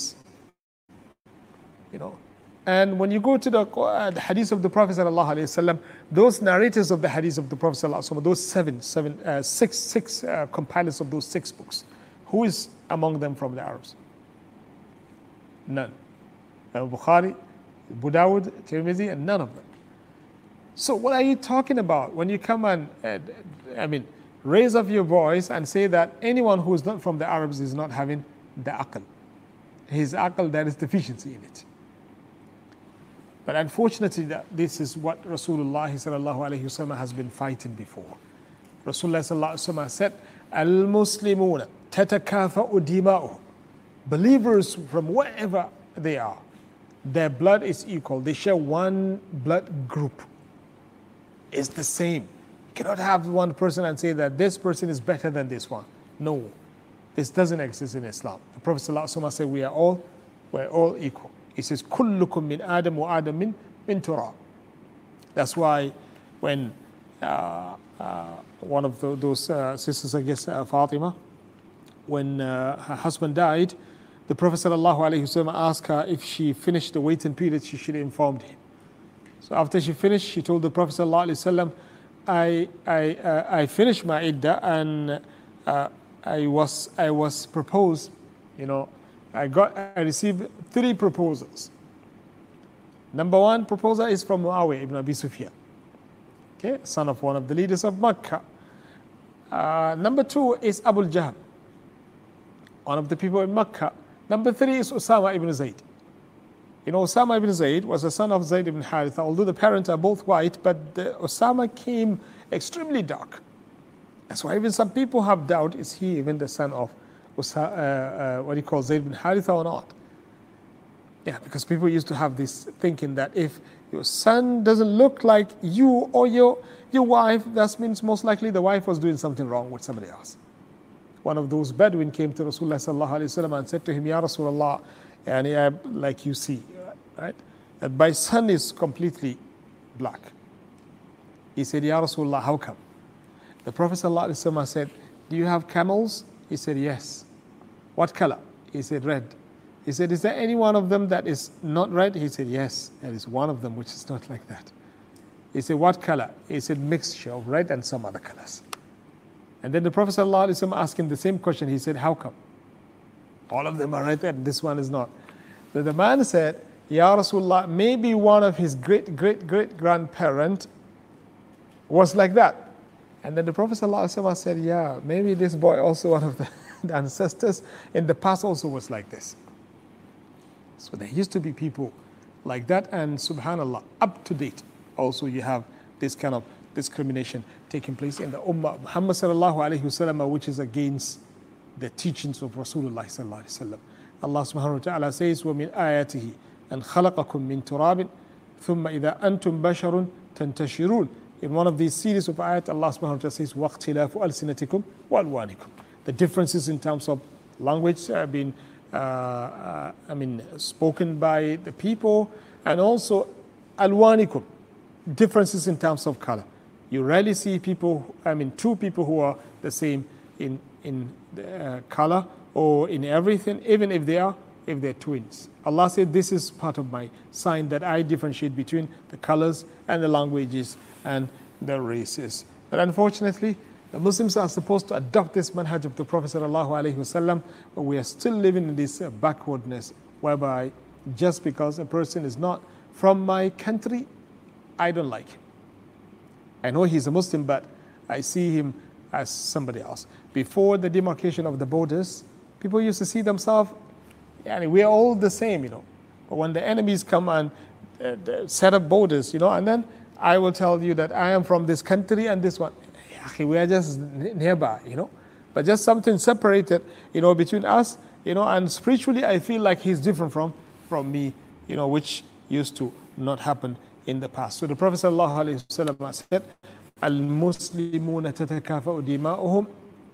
You know, and when you go to the, uh, the hadith of the Prophet sallallahu alaihi wasallam, those narrators of the hadith of the Prophet sallallahu alaihi wasallam, those seven, seven, uh, six, six uh, compilers of those six books, who is among them from the Arabs? None. Uh, Bukhari, Abu Dawud, Tirmidhi, and none of them. So what are you talking about when you come and, uh, I mean, raise up your voice and say that anyone who is not from the Arabs is not having the aql. His aql, there is deficiency in it. But unfortunately, that this is what Rasulullah sallallahu alayhi wasallam has been fighting before. Rasulullah sallallahu alayhi wasallam said, Al-Muslimuna tatakafa'u dima'uhum. Believers from wherever they are, their blood is equal. They share one blood group. It's the same. You cannot have one person and say that this person is better than this one. No, this doesn't exist in Islam. The Prophet sallallahu alaihi wasallam said, we are all, we're all equal. He says, "Kullukum min Adam wa Adam min min turab." That's why when uh, uh, one of the, those uh, sisters, I guess uh, Fatima, when uh, her husband died, the Prophet sallallahu alaihi wasallam asked her if she finished the waiting period, she should have informed him. So after she finished, she told the Prophet sallallahu alaihi wasallam, "I I uh, I finished my iddah and uh, I was I was proposed, you know." I got, I received three proposals. Number one proposal is from Muawiyah ibn Abi Sufyan, okay, son of one of the leaders of Makkah. Uh, number two is Abu Jahl, one of the people in Makkah. Number three is Usama ibn Zayd. You know, Usama ibn Zayd was the son of Zayd ibn Haritha, although the parents are both white, but the Usama came extremely dark. That's why even some people have doubt, is he even the son of Uh, uh, what do you call Zayd bin Haritha or not? Yeah, because people used to have this thinking that if your son doesn't look like you or your your wife, that means most likely the wife was doing something wrong with somebody else. One of those Bedouin came to Rasulullah sallallahu alaihi wasallam and said to him, "Ya Rasulullah, and uh, like you see, right, that my son is completely black." He said, "Ya Rasulullah, how come?" The Prophet sallallahu alaihi wasallam said, "Do you have camels?" He said, "Yes." "What color?" He said, "Red." He said, "Is there any one of them that is not red?" He said, "Yes, there is one of them which is not like that." He said, "What color?" He said, "Mixture of red and some other colors." And then the Prophet ﷺ asked him the same question. He said, "How come? All of them are right there, this one is not." So the man said, "Ya Rasulullah, maybe one of his great, great, great grandparent was like that." And then the Prophet ﷺ said, "Yeah, maybe this boy also, one of the, the ancestors in the past also was like this." So there used to be people like that, and subhanallah, up to date, also you have this kind of discrimination taking place in the Ummah of Muhammad sallallahu alayhi wasallam, which is against the teachings of Rasulullah sallallahu alayhi wasallam. Allah subhanahu wa ta'ala says, وَمِنْ آيَاتِهِ أَنْ خَلَقَكُم مِّن تُرَابٍ ثُمَّ إِذَا أَنْتُمْ بَشَرٌ تَنْتَشِرُونَ. In one of these series of ayat, Allah subhanahu wa ta'ala says, وَاخْتِلَافُ أَلْسِنَتِكُمْ وَأَلْوَانِكُمْ. The differences in terms of language have been, uh, uh, I mean, spoken by the people, and also أَلْوَانِكُمْ, differences in terms of color. You rarely see people, I mean, two people who are the same in, in uh, color or in everything, even if they are, if they're twins. Allah said, this is part of my sign that I differentiate between the colors and the languages and the races. But unfortunately, the Muslims are supposed to adopt this manhaj of the Prophet sallallahu alaihi wasallam, but we are still living in this uh, backwardness, whereby just because a person is not from my country, I don't like him. I know he's a Muslim, but I see him as somebody else. Before the demarcation of the borders, people used to see themselves, yeah, we are all the same, you know. But when the enemies come and uh, set up borders, you know, and then I will tell you that I am from this country and this one. We are just nearby, you know. But just something separated, you know, between us, you know, and spiritually I feel like he's different from, from me, you know, which used to not happen in the past. So the Prophet sallallahu alaihi wasallam said, "Al-Muslimuna tatakafa'u dima'uhum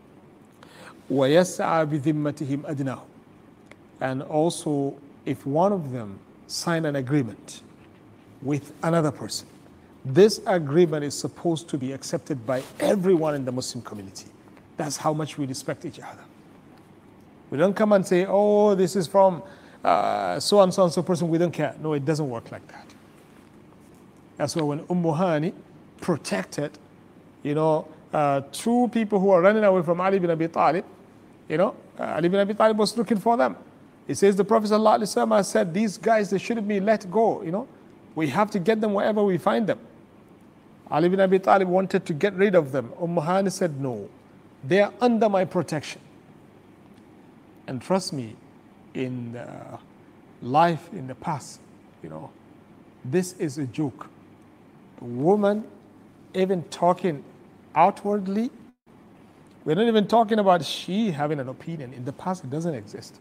wa yas'a bi dhimmatihim adnahum." And also, if one of them sign an agreement with another person, this agreement is supposed to be accepted by everyone in the Muslim community. That's how much we respect each other. We don't come and say, "Oh, this is from uh, so and so and so person, we don't care." No, it doesn't work like that. That's why when Umm Hani protected, you know, uh, two people who are running away from Ali bin Abi Talib, you know, uh, Ali bin Abi Talib was looking for them. He says the Prophet ﷺ said, "These guys, they shouldn't be let go, you know. We have to get them wherever we find them." Ali bin Abi Talib wanted to get rid of them. Umm Hani said, "No, They are under my protection. And trust me, in uh, life in the past, you know, this is a joke. A woman even talking outwardly, we're not even talking about she having an opinion. In the past, it doesn't exist.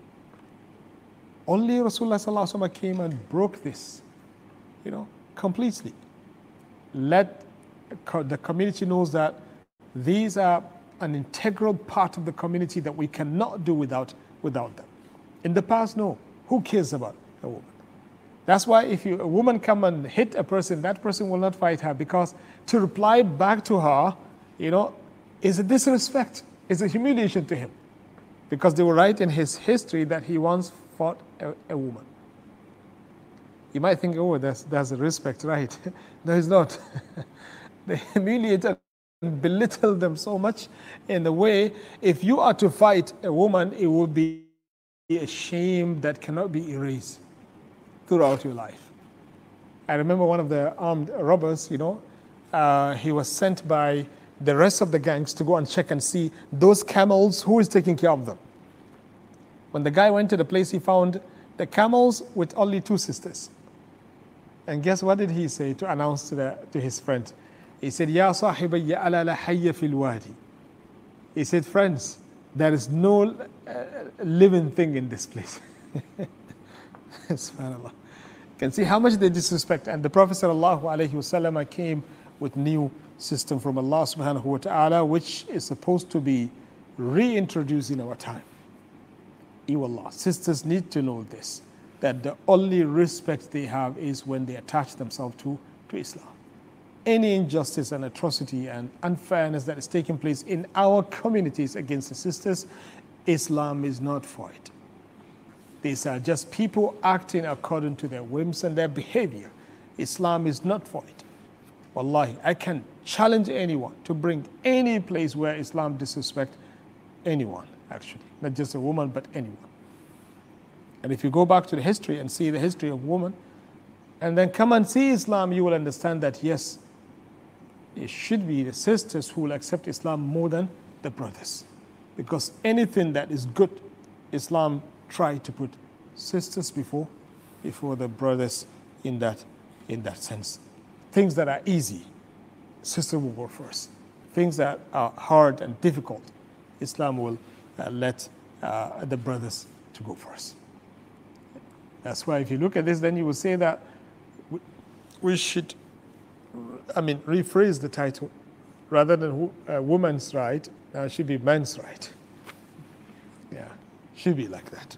Only Rasulullah sallallahu alaihi wasallam came and broke this, you know, completely. Let the community knows that these are an integral part of the community that we cannot do without, without them. In the past, no. Who cares about a woman? That's why if you, a woman come and hit a person, that person will not fight her, because to reply back to her, you know, is a disrespect, is a humiliation to him. Because they will write in his history that he once fought a, a woman. You might think, oh, that's, that's a respect, right? No, it's not. They humiliated and belittled them so much in the way, if you are to fight a woman, it will be a shame that cannot be erased throughout your life. I remember one of the armed robbers, you know, uh, he was sent by the rest of the gangs to go and check and see those camels, who is taking care of them. When the guy went to the place, he found the camels with only two sisters. And guess what did he say to announce to, the, to his friend? He said, Ya sahibayya ala la hayya fil wadi. He said, friends, there is no uh, living thing in this place. SubhanAllah. You can see how much they disrespect. And the Prophet sallallahu alaihi wasallam came with new system from Allah subhanahu wa ta'ala, which is supposed to be reintroduced in our time. Ewallah, sisters need to know this, that the only respect they have is when they attach themselves to, to Islam. Any injustice and atrocity and unfairness that is taking place in our communities against the sisters, Islam is not for it. These are just people acting according to their whims and their behavior. Islam is not for it. Wallahi, I can challenge anyone to bring any place where Islam disrespects anyone, actually. Not just a woman, but anyone. And if you go back to the history and see the history of women, and then come and see Islam, you will understand that, yes, it should be the sisters who will accept Islam more than the brothers. Because anything that is good, Islam tried to put sisters before, before the brothers in that, in that sense. Things that are easy, sister will go first. Things that are hard and difficult, Islam will uh, let uh, the brothers to go first. That's why if you look at this, then you will say that we, we should, I mean, rephrase the title. Rather than uh, woman's right, now it should be man's right. Yeah, should be like that.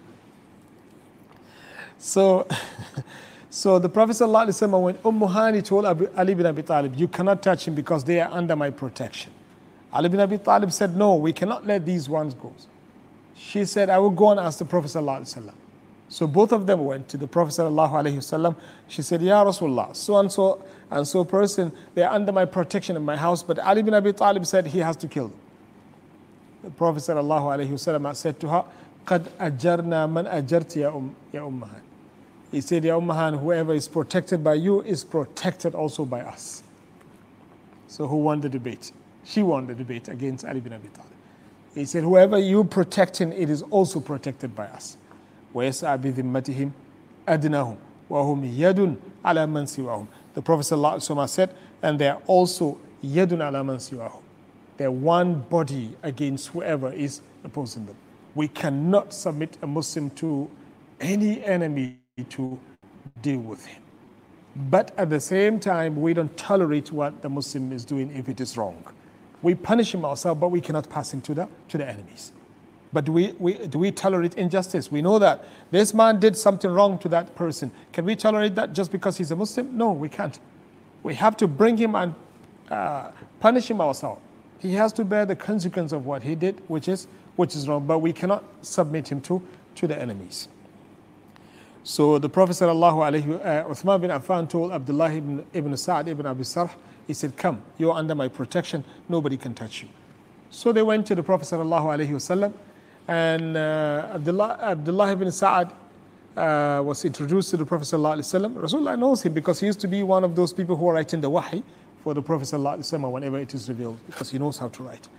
So, so the Prophet ﷺ, when Umm Hani told Ali bin Abi Talib, you cannot touch him because they are under my protection. Ali bin Abi Talib said, no, we cannot let these ones go. She said, I will go and ask the Prophet ﷺ. So both of them went to the Prophet ﷺ. She said, Ya Rasulullah, so and so and so person, they are under my protection in my house, but Ali bin Abi Talib said he has to kill them. The Prophet ﷺ said to her, قَدْ أَجَرْنَا مَنْ أَجَرْتِ يَا أُمْ يَا أُمَّهَانِ. He said, Ya Ummahan, whoever is protected by you is protected also by us. So who won the debate? She won the debate against Ali bin Abi Talib. He said, whoever you protecting, it is also protected by us. وَيَسْعَى بِذِمَّتِهِمْ أَدْنَاهُمْ وَهُمْ يَدٌ عَلَى مَنْ سِوَاهُمْ. The Prophet ﷺ said, and they are also يَدٌ عَلَى مَنْ سِوَاهُمْ. They are one body against whoever is opposing them. We cannot submit a Muslim to any enemy to deal with him. But at the same time, we don't tolerate what the Muslim is doing if it is wrong. We punish him ourselves, but we cannot pass him to the, to the enemies. But do we, we, do we tolerate injustice? We know that this man did something wrong to that person. Can we tolerate that just because he's a Muslim? No, we can't. We have to bring him and uh, punish him ourselves. He has to bear the consequence of what he did, which is, which is wrong, but we cannot submit him to, to the enemies. So the Prophet sallallahu alaihi uh, Uthman bin Affan told Abdullah ibn, ibn Sa'd ibn Abi Sarh, he said, come, you're under my protection, nobody can touch you. So they went to the Prophet sallallahu alaihi wasallam, and uh, Abdullah, Abdullah ibn Sa'd uh, was introduced to the Prophet sallallahu alaihi wasallam. Rasulullah knows him because he used to be one of those people who are writing the wahi for the Prophet sallallahu alaihi wasallam whenever it is revealed, because he knows how to write.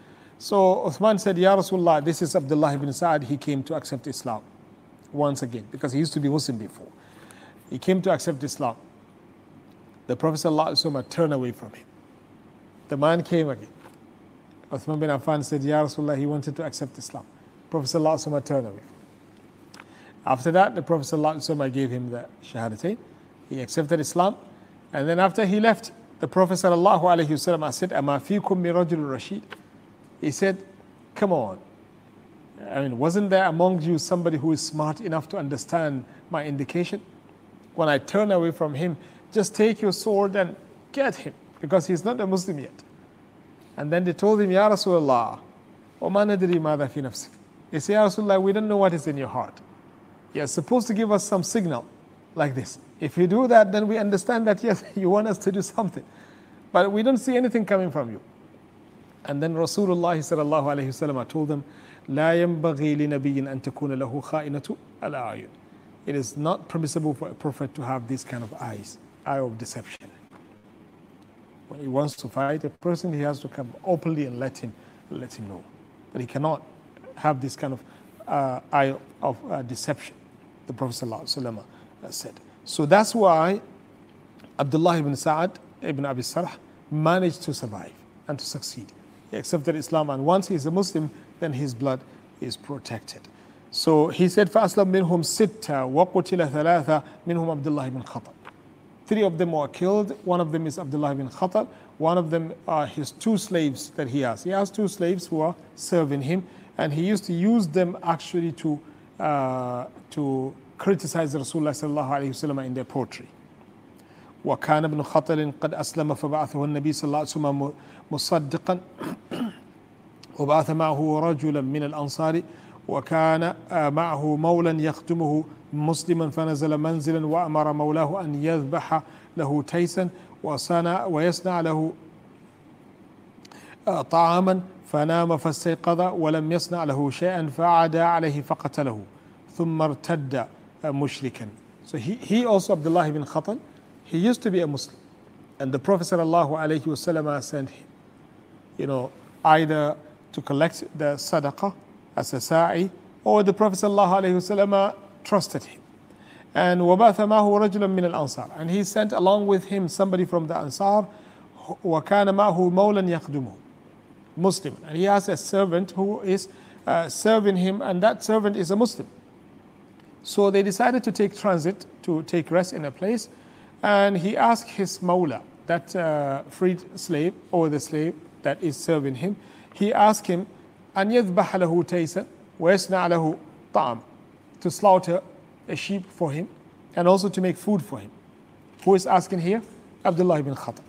So Uthman said, Ya Rasulullah, this is Abdullah ibn Sa'ad. He came to accept Islam once again because he used to be Muslim before. He came to accept Islam. The Prophet ﷺ turned away from him. The man came again. Uthman bin Affan said, Ya Rasulullah, he wanted to accept Islam. Prophet ﷺ turned away. After that, the Prophet ﷺ gave him the Shahadatain. He accepted Islam. And then after he left, the Prophet ﷺ said, Ama fikum min rajul rashid. He said, come on. I mean, wasn't there among you somebody who is smart enough to understand my indication? When I turn away from him, just take your sword and get him, because he's not a Muslim yet. And then they told him, Ya Rasulullah, وَمَا نَدْرِي مَاذَا فِي نَفْسِكَ. They say, Ya Rasulullah, we don't know what is in your heart. You're supposed to give us some signal like this. If you do that, then we understand that, yes, you want us to do something. But we don't see anything coming from you. And then Rasulullah sallallahu alayhi wasallam told them, لا ينبغي لنبي أن تكون له خائنة الأعين. It is not permissible for a prophet to have this kind of eyes, eye of deception. When he wants to fight a person, he has to come openly and let him, let him know. But he cannot have this kind of uh, eye of uh, deception, the Prophet sallallahu alayhi wasallam said. So that's why Abdullah ibn Sa'ad ibn Abi Sarh managed to survive and to succeed. He accepted Islam, and once he is a Muslim, then his blood is protected. So he said, فَأَسْلَمْ مِنْهُمْ سِتَّةً وَقُتِلَ ثَلَاثَةً مِنْهُمْ عَبْدُ اللَّهِ بن خَطَبٍ. Three of them were killed. One of them is Abdullah ibn Khattab. One of them are his two slaves that he has. He has two slaves who are serving him, and he used to use them actually to uh, to criticize Rasulullah sallallahu alayhi wasallam in their poetry. وكان ابن خطل قد أسلم فبعثه النبي صلى الله عليه وسلم مصدقا وبعث معه رجلا من الأنصار وكان معه مولا يخدمه مسلما فنزل منزلا وأمر مولاه أن يذبح له تيسا وصنع ويصنع له طعاما فنام فاستيقظ ولم يصنع له شيئا فعاد عليه فقتله ثم ارتد مشركا. So he, he also, Abdullah ibn Khattal, he used to be a Muslim, and the Prophet sallallahu alaihi wasallam sent him, you know, either to collect the sadaqah as a sa'i, or the Prophet sallallahu alaihi wasallam trusted him. And وَبَعْثَ مَعْهُ رَجُلًا مِنَ الْأَنصَارِ, and he sent along with him somebody from the Ansar. وَكَانَ مَعْهُ مَوْلًا يَخْدُمُهُ, Muslim, and he has a servant who is uh, serving him, and that servant is a Muslim. So they decided to take transit, to take rest in a place, and he asked his mawla, that uh, freed slave, or the slave that is serving him, he asked him, أن يذبح له تيسا ويصنع له طعام, to slaughter a sheep for him and also to make food for him. Who is asking here? Abdullah ibn Khattab.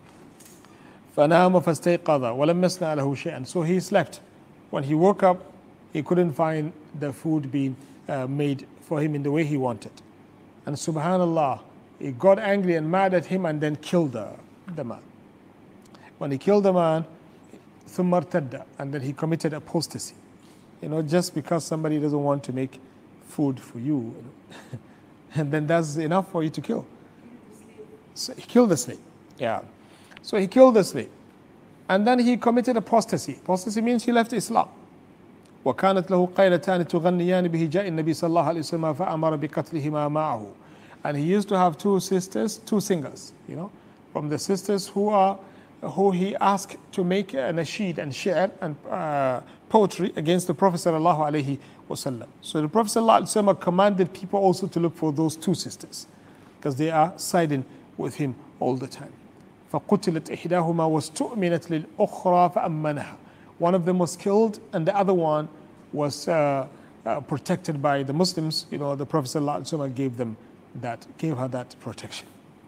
فنام فاستيقظ ولم يصنع له شيئا. So he slept. When he woke up, he couldn't find the food being uh, made for him in the way he wanted. And subhanallah, he got angry and mad at him and then killed the, the man. When he killed the man, ثم ارتد, and then he committed apostasy. You know, just because somebody doesn't want to make food for you, you know, and then that's enough for you to kill. So he killed the slave. Yeah. So he killed the slave. And then he committed apostasy. Apostasy means he left Islam. وكانت له قيلتان تغنيان به جاء النبي صلى الله عليه وسلم فأمر بقتلهما معه. And he used to have two sisters, two singers, you know, from the sisters who are who he asked to make a nasheed and shi'r and uh, poetry against the Prophet sallallahu alaihi wasallam. So the Prophet sallallahu alaihi wasallam commanded people also to look for those two sisters, because they are siding with him all the time. فقتلت إحداهما واستؤمنت للأخرى فأمنها. One of them was killed and the other one was uh, uh, protected by the Muslims. You know, the Prophet sallallahu alaihi wasallam gave them that, gave her that protection.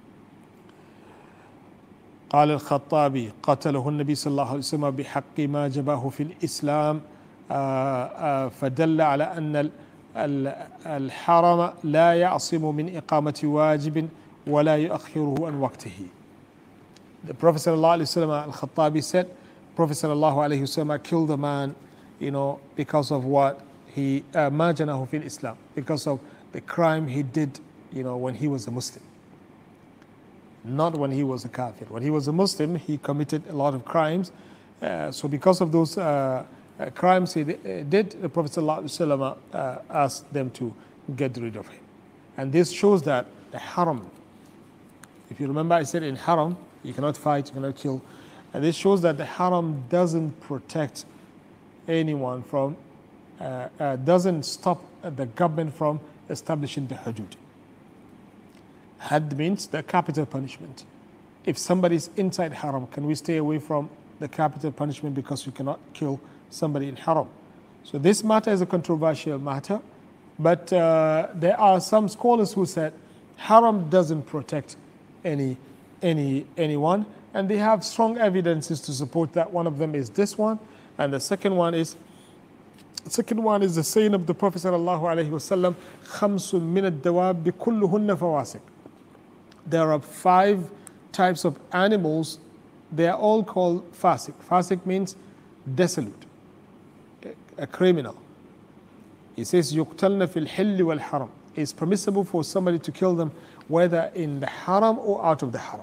قال الخطابي قتله النبي صلى الله عليه وسلم بحق ما جباه في الإسلام فدل على أن الحرم لا يعصم من إقامة واجب ولا يؤخره عن وقته. The Prophet صلى الله عليه وسلم, Al-Khattabi said, Prophet صلى الله عليه وسلم killed a man, you know, because of what he ما جناه في الإسلام, because of the crime he did, you know, when he was a Muslim. Not when he was a kafir. When he was a Muslim, he committed a lot of crimes, Uh, so because of those uh, uh, crimes he did, the Prophet ﷺ uh, asked them to get rid of him. And this shows that the haram, if you remember I said in haram, you cannot fight, you cannot kill. And this shows that the haram doesn't protect anyone from, uh, uh, doesn't stop the government from establishing the hudud. Had means the capital punishment. If somebody is inside haram, can we stay away from the capital punishment because we cannot kill somebody in haram? So this matter is a controversial matter, but uh, there are some scholars who said haram doesn't protect any any anyone, and they have strong evidences to support that. One of them is this one, and the second one is the second one is the saying of the Prophet sallallahu alaihi wasallam, "Khamsun min ad-dawab kulluhunna fawasiq." There are five types of animals. They are all called fasik. Fasik means desolate, a criminal. He says, يُقْتَلْنَ فِي الْحِلِّ وَالْحَرَمِ. It's permissible for somebody to kill them whether in the haram or out of the haram.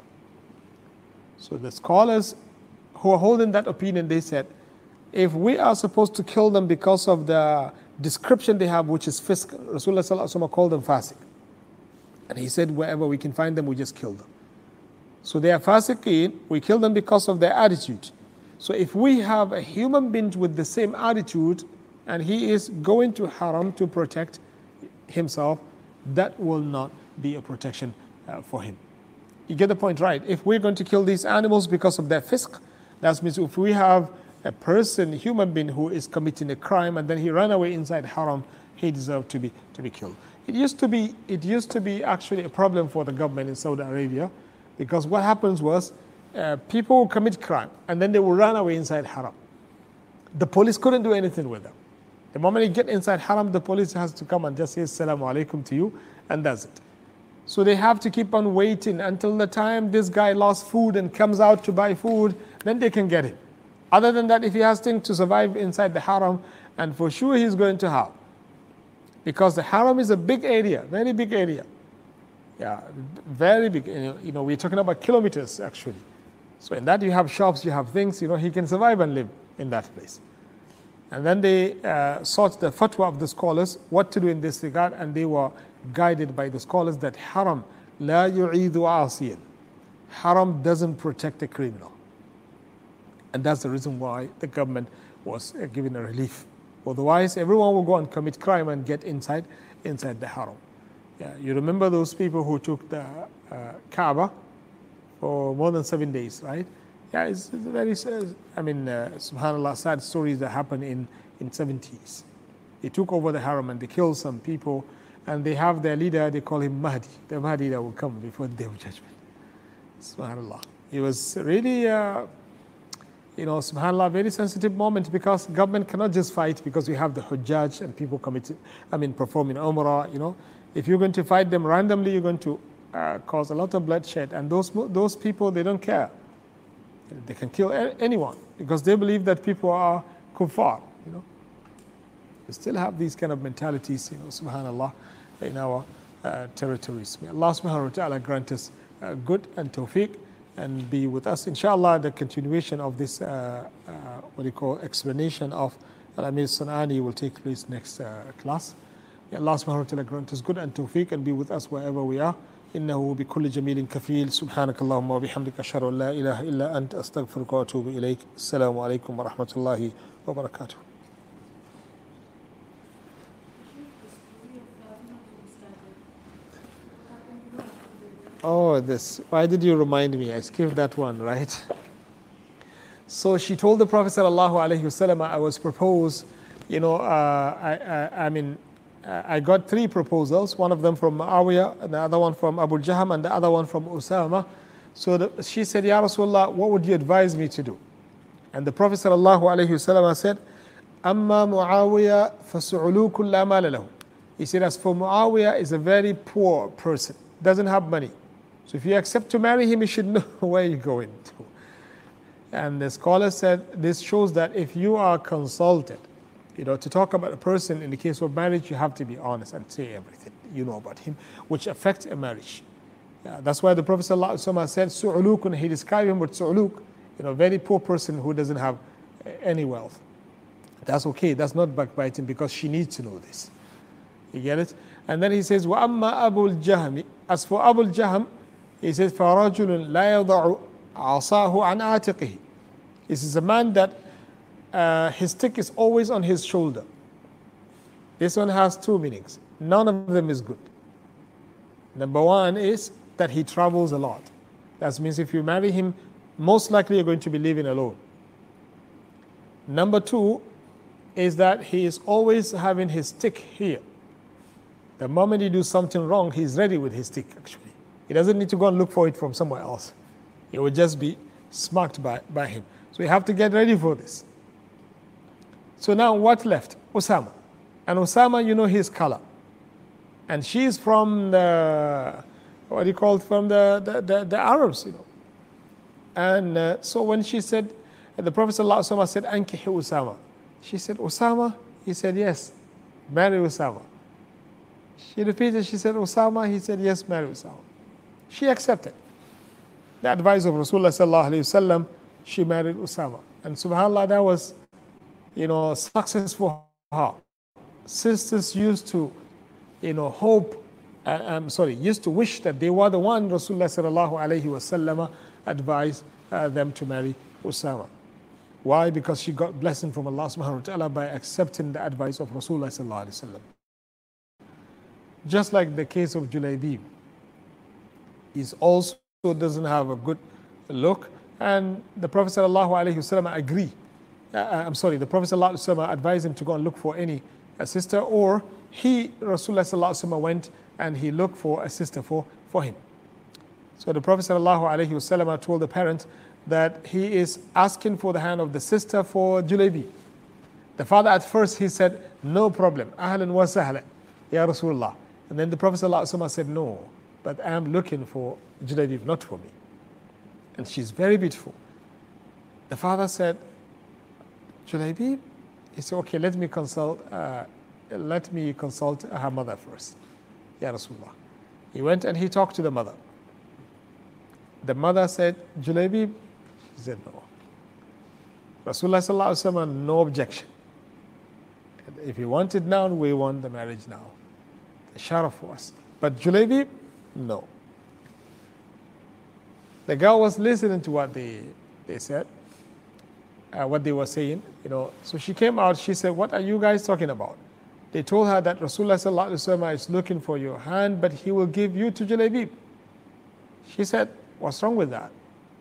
So the scholars who are holding that opinion, they said, if we are supposed to kill them because of the description they have, which is fisk, Rasulullah sallallahu alaihi wasallam called them fasik. And he said, wherever we can find them, we just kill them. So they are fasiqeen, we kill them because of their attitude. So if we have a human being with the same attitude, and he is going to haram to protect himself, that will not be a protection uh, for him. You get the point, right? If we're going to kill these animals because of their fisk, that means if we have a person, a human being who is committing a crime and then he ran away inside haram, he deserves to be to be killed. It used to be it used to be actually a problem for the government in Saudi Arabia, because what happens was uh, people would commit crime and then they would run away inside haram. The police couldn't do anything with them. The moment you get inside haram, the police has to come and just say assalamu alaikum to you, and that's it. So they have to keep on waiting until the time this guy lost food and comes out to buy food, then they can get him. Other than that, if he has things to survive inside the haram, and for sure he's going to have. Because the haram is a big area, very big area. Yeah, very big. You know, we're talking about kilometers actually. So in that you have shops, you have things, you know, he can survive and live in that place. And then they uh, sought the fatwa of the scholars, what to do in this regard, and they were guided by the scholars that haram la yu'idu asiyan. Haram doesn't protect a criminal. And that's the reason why the government was uh, given a relief. Otherwise, everyone will go and commit crime and get inside inside the haram. Yeah, you remember those people who took the uh, Kaaba for more than seven days, right? Yeah, it's, it's very, I mean, uh, subhanAllah, sad stories that happened in, in seventies. They took over the haram and they killed some people, and they have their leader, they call him Mahdi, the Mahdi that will come before the day of judgment. SubhanAllah. It was really, uh, you know, SubhanAllah, very sensitive moment, because government cannot just fight because we have the Hujjaj and people committing, I mean, performing Umrah, you know. If you're going to fight them randomly, you're going to uh, cause a lot of bloodshed, and those, those people, they don't care. They can kill anyone because they believe that people are kuffar, you know. We still have these kind of mentalities, you know, subhanAllah, in our uh, territories. May Allah subhanahu wa ta'ala grant us uh, good and tawfiq and be with us. Inshallah, the continuation of this, uh, uh, what do you call, explanation of Al-Amir San'ani will take place next uh, class. May Allah subhanahu wa ta'ala grant us good and tawfiq and be with us wherever we are. إنه بكل جميل كفيل سبحانك اللهم وبحمدك أشهد أن لا إله إلا أنت أستغفرك وأتوب إليك السلام عليكم ورحمة الله وبركاته. Oh, this, why did you remind me? I skipped that one, right? So she told the Prophet sallallahu alaihi wasallam, I was proposed, you know, uh, I, I, I mean, I got three proposals, one of them from Muawiyah, the other one from Abu Jaham, and the other one from Usama. So the, she said, Ya Rasulullah, what would you advise me to do? And the Prophet sallallahu alaihi wasallam said, Amma Muawiyah fasu'ulu kulla mala lahu. He said, as for Muawiyah, is a very poor person, doesn't have money. So if you accept to marry him, you should know where you're going to. And the scholar said, this shows that if you are consulted, you know, to talk about a person in the case of marriage, you have to be honest and say everything you know about him, which affects a marriage. Yeah, that's why the Prophet ﷺ said, Su'ulukun, he described him with su'uluk. you know, very poor person who doesn't have any wealth. That's okay. That's not backbiting because she needs to know this. You get it? And then he says, وَأَمَّا أَبُو الْجَهْمِ As for Abu al-Jahm, he says, فَرَجُلٌ لَا يَضَعُ عَصَاهُ عَنْ عَاتِقِهِ This is a man that uh, his stick is always on his shoulder. This one has two meanings. None of them is good. Number one is that he travels a lot. That means if you marry him, most likely you're going to be living alone. Number two is that he is always having his stick here. The moment you do something wrong, he's ready with his stick, actually. He doesn't need to go and look for it from somewhere else. It will just be smacked by, by him. So you have to get ready for this. So now what left? Osama. And Osama, you know his color. And she's from the, what do you call it, from the, the, the, the Arabs, you know. And uh, so when she said, the Prophet ﷺ said, Ankihi Osama. She said, Osama? He said, yes, marry Osama. She repeated, she said, Osama? He said, yes, marry Osama. She accepted the advice of Rasulullah sallallahu alayhi wasallam. She married Osama. And subhanAllah, that was, you know, success for her. Sisters used to, you know, hope, uh, I'm sorry, used to wish that they were the one Rasulullah sallallahu alayhi wasallam advised uh, them to marry Osama. Why? Because she got blessing from Allah subhanahu wa ta'ala by accepting the advice of Rasulullah sallallahu alayhi wasallam. Just like the case of Julaybib. He also doesn't have a good look, and the Prophet sallallahu alayhi wasallam agree. Uh, I'm sorry, the Prophet sallallahu alayhi wasallam advised him to go and look for any a sister, or he, Rasulullah sallallahu alayhi wasallam, went and he looked for a sister for, for him. So the Prophet sallallahu alayhi wasallam told the parent that he is asking for the hand of the sister for Julaybib. The father at first he said, no problem, ahlan wa sahlan, ya Rasulullah. And then the Prophet ﷺ said, no, but I am looking for Julaybib, not for me. And she's very beautiful. The father said, Julaybib? He said, okay, let me consult, uh, let me consult her mother first. Ya Rasulullah. He went and he talked to the mother. The mother said, Julaybib? She said, no. Rasulullah ﷺ, no objection. If you want it now, we want the marriage now. Sharaf for us. But Julaybib, no. The girl was listening to what they, they said, uh, what they were saying, you know. So she came out, she said, what are you guys talking about? They told her that Rasulullah sallallahu alaihi wasallam is looking for your hand, but he will give you to Julaybib. She said, what's wrong with that?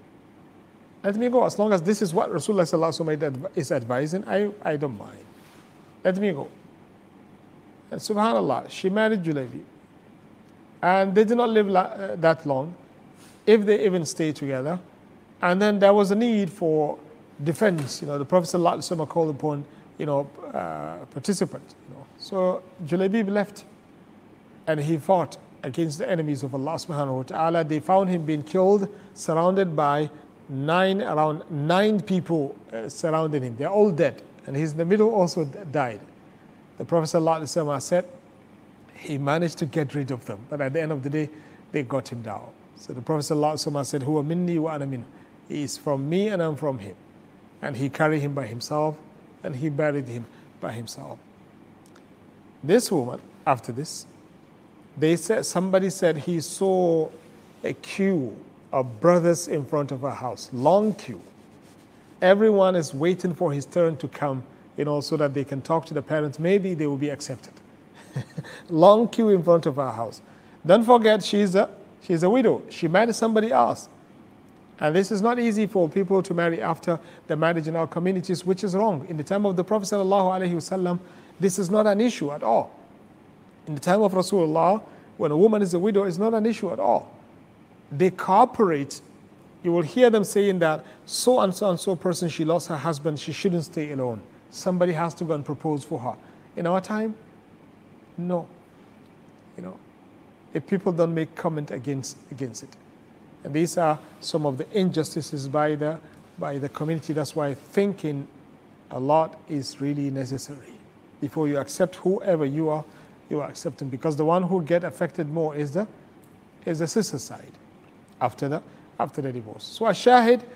Let me go. As long as this is what Rasulullah sallallahu alaihi wasallam is advising, I, I don't mind. Let me go. And subhanAllah, she married Julaybib. And they did not live la- uh, that long, if they even stayed together. And then there was a need for defense. You know, the Prophet ﷺ called upon, you know, uh, participants. You know. So Julaybib left and he fought against the enemies of Allah subhanahu wa ta'ala. They found him being killed, surrounded by nine, around nine people uh, surrounding him. They're all dead. And he's in the middle, also died. The Prophet ﷺ said he managed to get rid of them, but at the end of the day, they got him down. So the Prophet ﷺ said, Huwa minni wa ana min. He is from me and I'm from him. And he carried him by himself and he buried him by himself. This woman, after this, they said, somebody said he saw a queue of brothers in front of her house, long queue. Everyone is waiting for his turn to come, you know, so that they can talk to the parents. Maybe they will be accepted. Long queue in front of our house. Don't forget, she's a, she's a widow. She married somebody else. And this is not easy for people to marry after the marriage in our communities, which is wrong. In the time of the Prophet ﷺ, this is not an issue at all. In the time of Rasulullah, when a woman is a widow, it's not an issue at all. They cooperate. You will hear them saying that so and so and so person, she lost her husband, she shouldn't stay alone. Somebody has to go and propose for her. In our time, no. You know, if people don't make comment against against it. And these are some of the injustices by the by the community. That's why thinking a lot is really necessary. Before you accept whoever you are, you are accepting. Because the one who get affected more is the is the sister side after the after the divorce. So a shahid,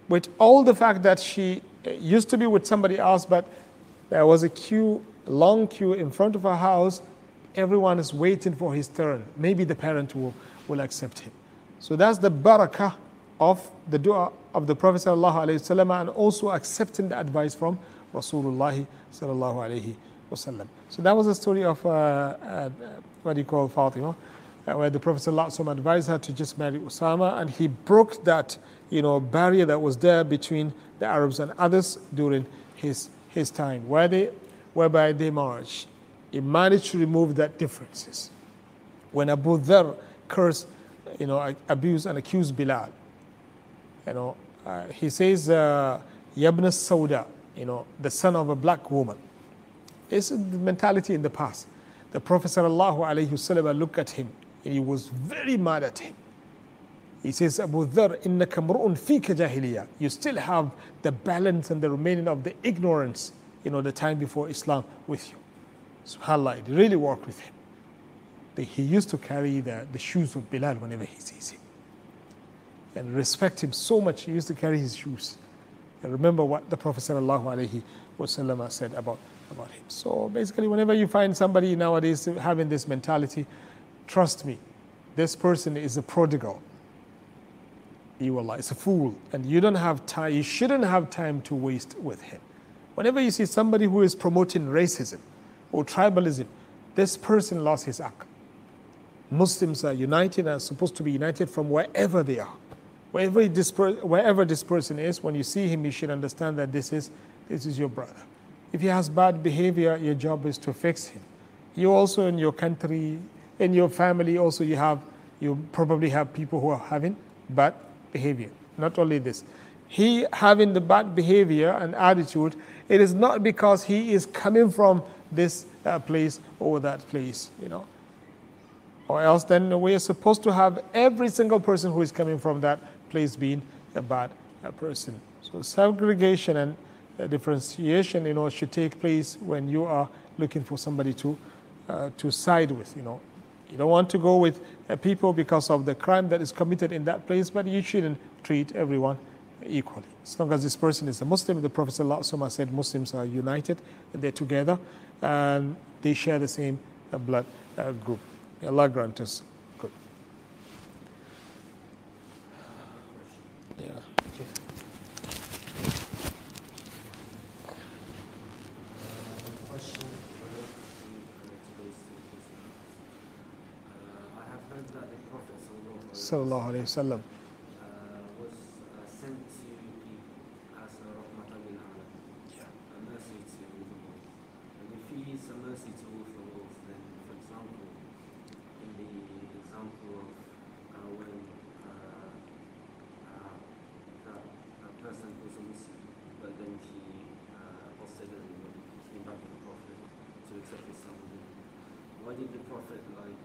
with all the fact that she used to be with somebody else, but there was a queue, a long queue in front of her house. Everyone is waiting for his turn. Maybe the parent will, will accept him. So that's the barakah of the dua of the Prophet sallallahu alaihi wasallam, and also accepting the advice from Rasulullah sallallahu alaihi wasallam. So that was the story of uh, uh, what do you call Fatima, uh, where the Prophet sallallahu alaihi wasallam advised her to just marry Usama, and he broke that, you know, barrier that was there between the Arabs and others during his his time, where they, whereby they marched. He managed to remove that differences. When Abu Dharr cursed, you know, abused and accused Bilal, you know, uh, he says, uh, Yabna Sauda, you know, the son of a black woman. It's the mentality in the past. The Prophet sallallahu alaihi wasallam looked at him and he was very mad at him. He says, Abu Dharr, innaka mru'un fika jahiliya. You still have the balance and the remaining of the ignorance, you know, the time before Islam with you. SubhanAllah, it really worked with him. He used to carry the, the shoes of Bilal whenever he sees him. And respect him so much, he used to carry his shoes. And remember what the Prophet sallallahu alaihi wasallam said about, about him. So basically, whenever you find somebody nowadays having this mentality, trust me, this person is a prodigal. You Allah, it's a fool, and you don't have time. You shouldn't have time to waste with him. Whenever you see somebody who is promoting racism or tribalism, this person lost his aql. Muslims are united and are supposed to be united from wherever they are. Wherever this, wherever this person is, when you see him, you should understand that this is, this is your brother. If he has bad behavior, your job is to fix him. You also, in your country, in your family, also you have, you probably have people who are having bad behavior. Not only this, he having the bad behavior and attitude, it is not because he is coming from this uh, place or that place, you know. Or else then we are supposed to have every single person who is coming from that place being a bad uh, person. So segregation and uh, differentiation, you know, should take place when you are looking for somebody to uh, to side with, you know. You don't want to go with uh, people because of the crime that is committed in that place, but you shouldn't treat everyone equally. As long as this person is a Muslim, the Prophet ﷺ said Muslims are united, and they're together, and they share the same uh, blood uh, group. May Allah grant us good. Yeah. Okay. Sallallahu alayhi wa sallam. Was uh, sent to people as a rahmatan lil alamin, Yeah. a mercy to all the world. And if he is a mercy to all the world, then, for example, in the example of uh, when uh, uh, that a person was a Muslim, but then he uh, apostated and came back to the Prophet to accept Islam, why did the Prophet like?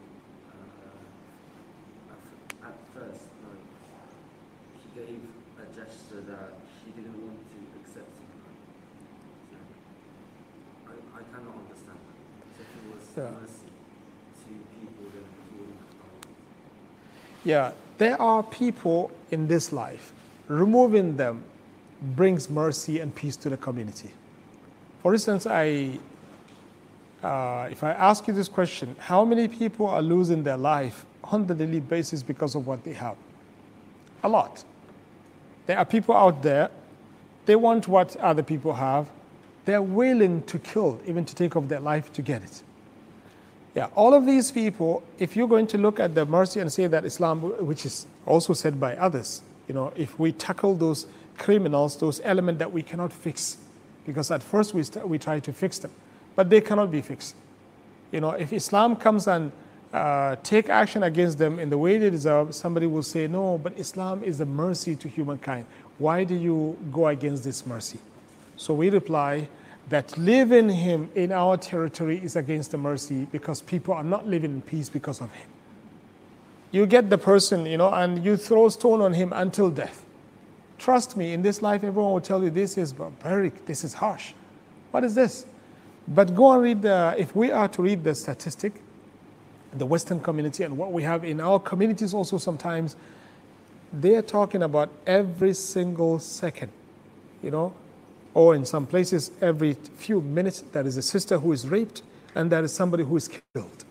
At first, like, he gave a gesture that he didn't want to accept it. So, I, I cannot understand that. So if it was Yeah. mercy to people, then he wouldn't have done it. Yeah, there are people in this life. Removing them brings mercy and peace to the community. For instance, I, uh, if I ask you this question, how many people are losing their life on the daily basis because of what they have? A lot. There are people out there, they want what other people have. They're willing to kill, even to take off their life to get it. Yeah, all of these people, if you're going to look at the mercy and say that Islam, which is also said by others, you know, if we tackle those criminals, those elements that we cannot fix, because at first we, st- we try to fix them, but they cannot be fixed. You know, if Islam comes and Uh, take action against them in the way they deserve, somebody will say, no, but Islam is a mercy to humankind. Why do you go against this mercy? So we reply that living him in our territory is against the mercy, because people are not living in peace because of him. You get the person, you know, and you throw stone on him until death. Trust me, in this life, everyone will tell you this is barbaric, this is harsh. What is this? But go and read the, if we are to read the statistic, the Western community and what we have in our communities also sometimes, they are talking about every single second, you know, or in some places, every few minutes, there is a sister who is raped and there is somebody who is killed.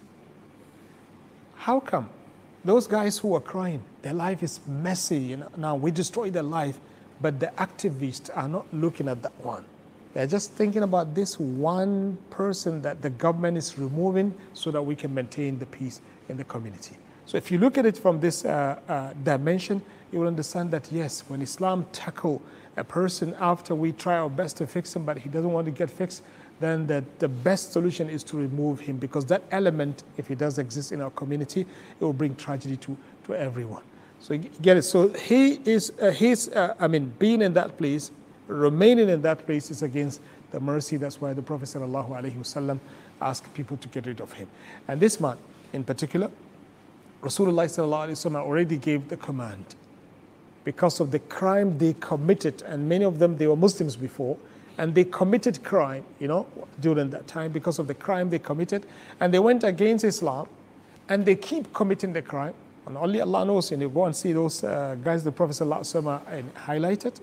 How come? Those guys who are crying, their life is messy. You know? Now we destroy their life, but the activists are not looking at that one. They're just thinking about this one person that the government is removing so that we can maintain the peace in the community. So if you look at it from this uh, uh, dimension, you will understand that yes, when Islam tackle a person after we try our best to fix him, but he doesn't want to get fixed, then the, the best solution is to remove him, because that element, if it does exist in our community, it will bring tragedy to, to everyone. So you get it. So he is, uh, he's, uh, I mean, being in that place, remaining in that place is against the mercy. That's why the Prophet sallallahu alaihi wasallam asked people to get rid of him. And this man in particular, Rasulullah sallallahu alaihi wasallam already gave the command because of the crime they committed, and many of them, they were Muslims before, and they committed crime, you know, during that time because of the crime they committed, and they went against Islam, and they keep committing the crime, and only Allah knows. And you go and see those uh, guys the Prophet sallallahu alaihi wasallam highlighted,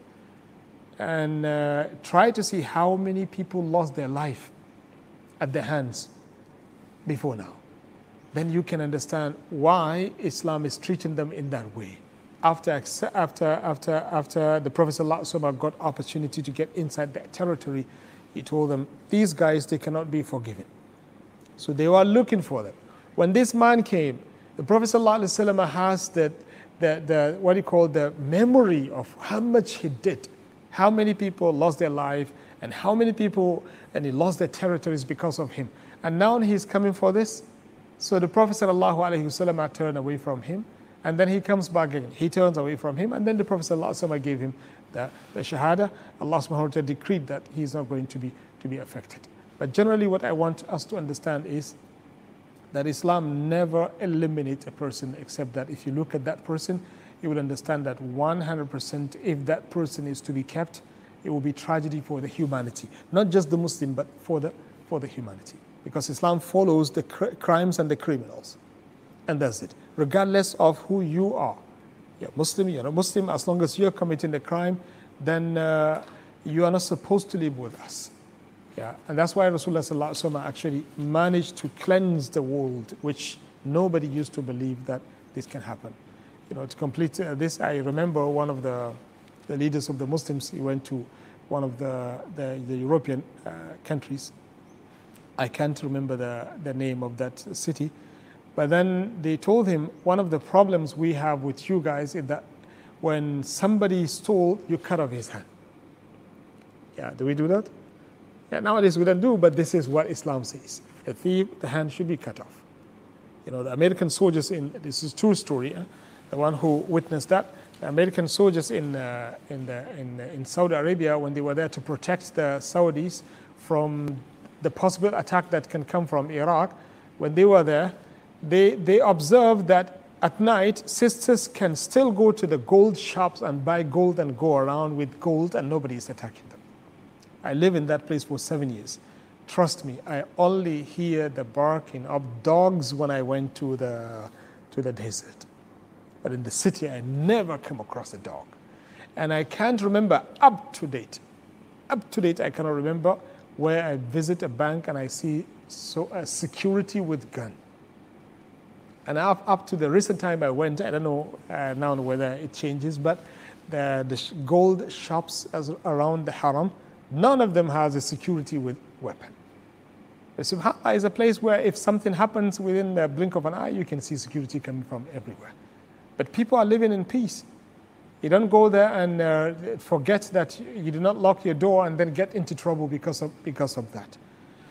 and uh, try to see how many people lost their life at their hands before now. Then you can understand why Islam is treating them in that way. After, after, after, after the Prophet ﷺ got opportunity to get inside that territory, he told them, these guys, they cannot be forgiven. So they were looking for them. When this man came, the Prophet ﷺ has the, the, the, what do you call, the memory of how much he did, how many people lost their life, and how many people, and he lost their territories because of him. And now he's coming for this. So the Prophet ﷺ turned away from him. And then he comes back again. He turns away from him. And then the Prophet ﷺ gave him the, the Shahada. Allah subhanahu wa ta'ala decreed that he's not going to be, to be affected. But generally what I want us to understand is that Islam never eliminates a person, except that if you look at that person, you will understand that one hundred percent if that person is to be kept, it will be tragedy for the humanity. Not just the Muslim, but for the, for the humanity. Because Islam follows the cr crimes and the criminals. And that's it. Regardless of who you are. You're Muslim, you're a Muslim, as long as you're committing the crime, then uh, you are not supposed to live with us. Yeah, and that's why Rasulullah sallallahu alaihi wasallam actually managed to cleanse the world, which nobody used to believe that this can happen. You know, to complete uh, this, I remember one of the, the leaders of the Muslims, he went to one of the, the, the European uh, countries. I can't remember the, the name of that city. But then they told him, one of the problems we have with you guys is that when somebody stole, you cut off his hand. Yeah, do we do that? Yeah, nowadays we don't do, but this is what Islam says. A thief, the hand should be cut off. You know, the American soldiers in, this is a true story, eh? The one who witnessed that, the American soldiers in, uh, in, the, in, in Saudi Arabia, when they were there to protect the Saudis from the possible attack that can come from Iraq, when they were there, They, they observed that at night, sisters can still go to the gold shops and buy gold and go around with gold, and nobody is attacking them. I live in that place for seven years. Trust me, I only hear the barking of dogs when I went to the, to the desert. But in the city, I never come across a dog. And I can't remember up to date, up to date, I cannot remember where I visit a bank and I see so, uh, security with gun. And up, up to the recent time I went, I don't know uh, now whether it changes, but the, the gold shops as around the Haram, none of them has a security with weapon. Subhanallah is a place where if something happens within the blink of an eye, you can see security coming from everywhere. But people are living in peace. You don't go there and uh, forget that you do not lock your door and then get into trouble because of, because of that.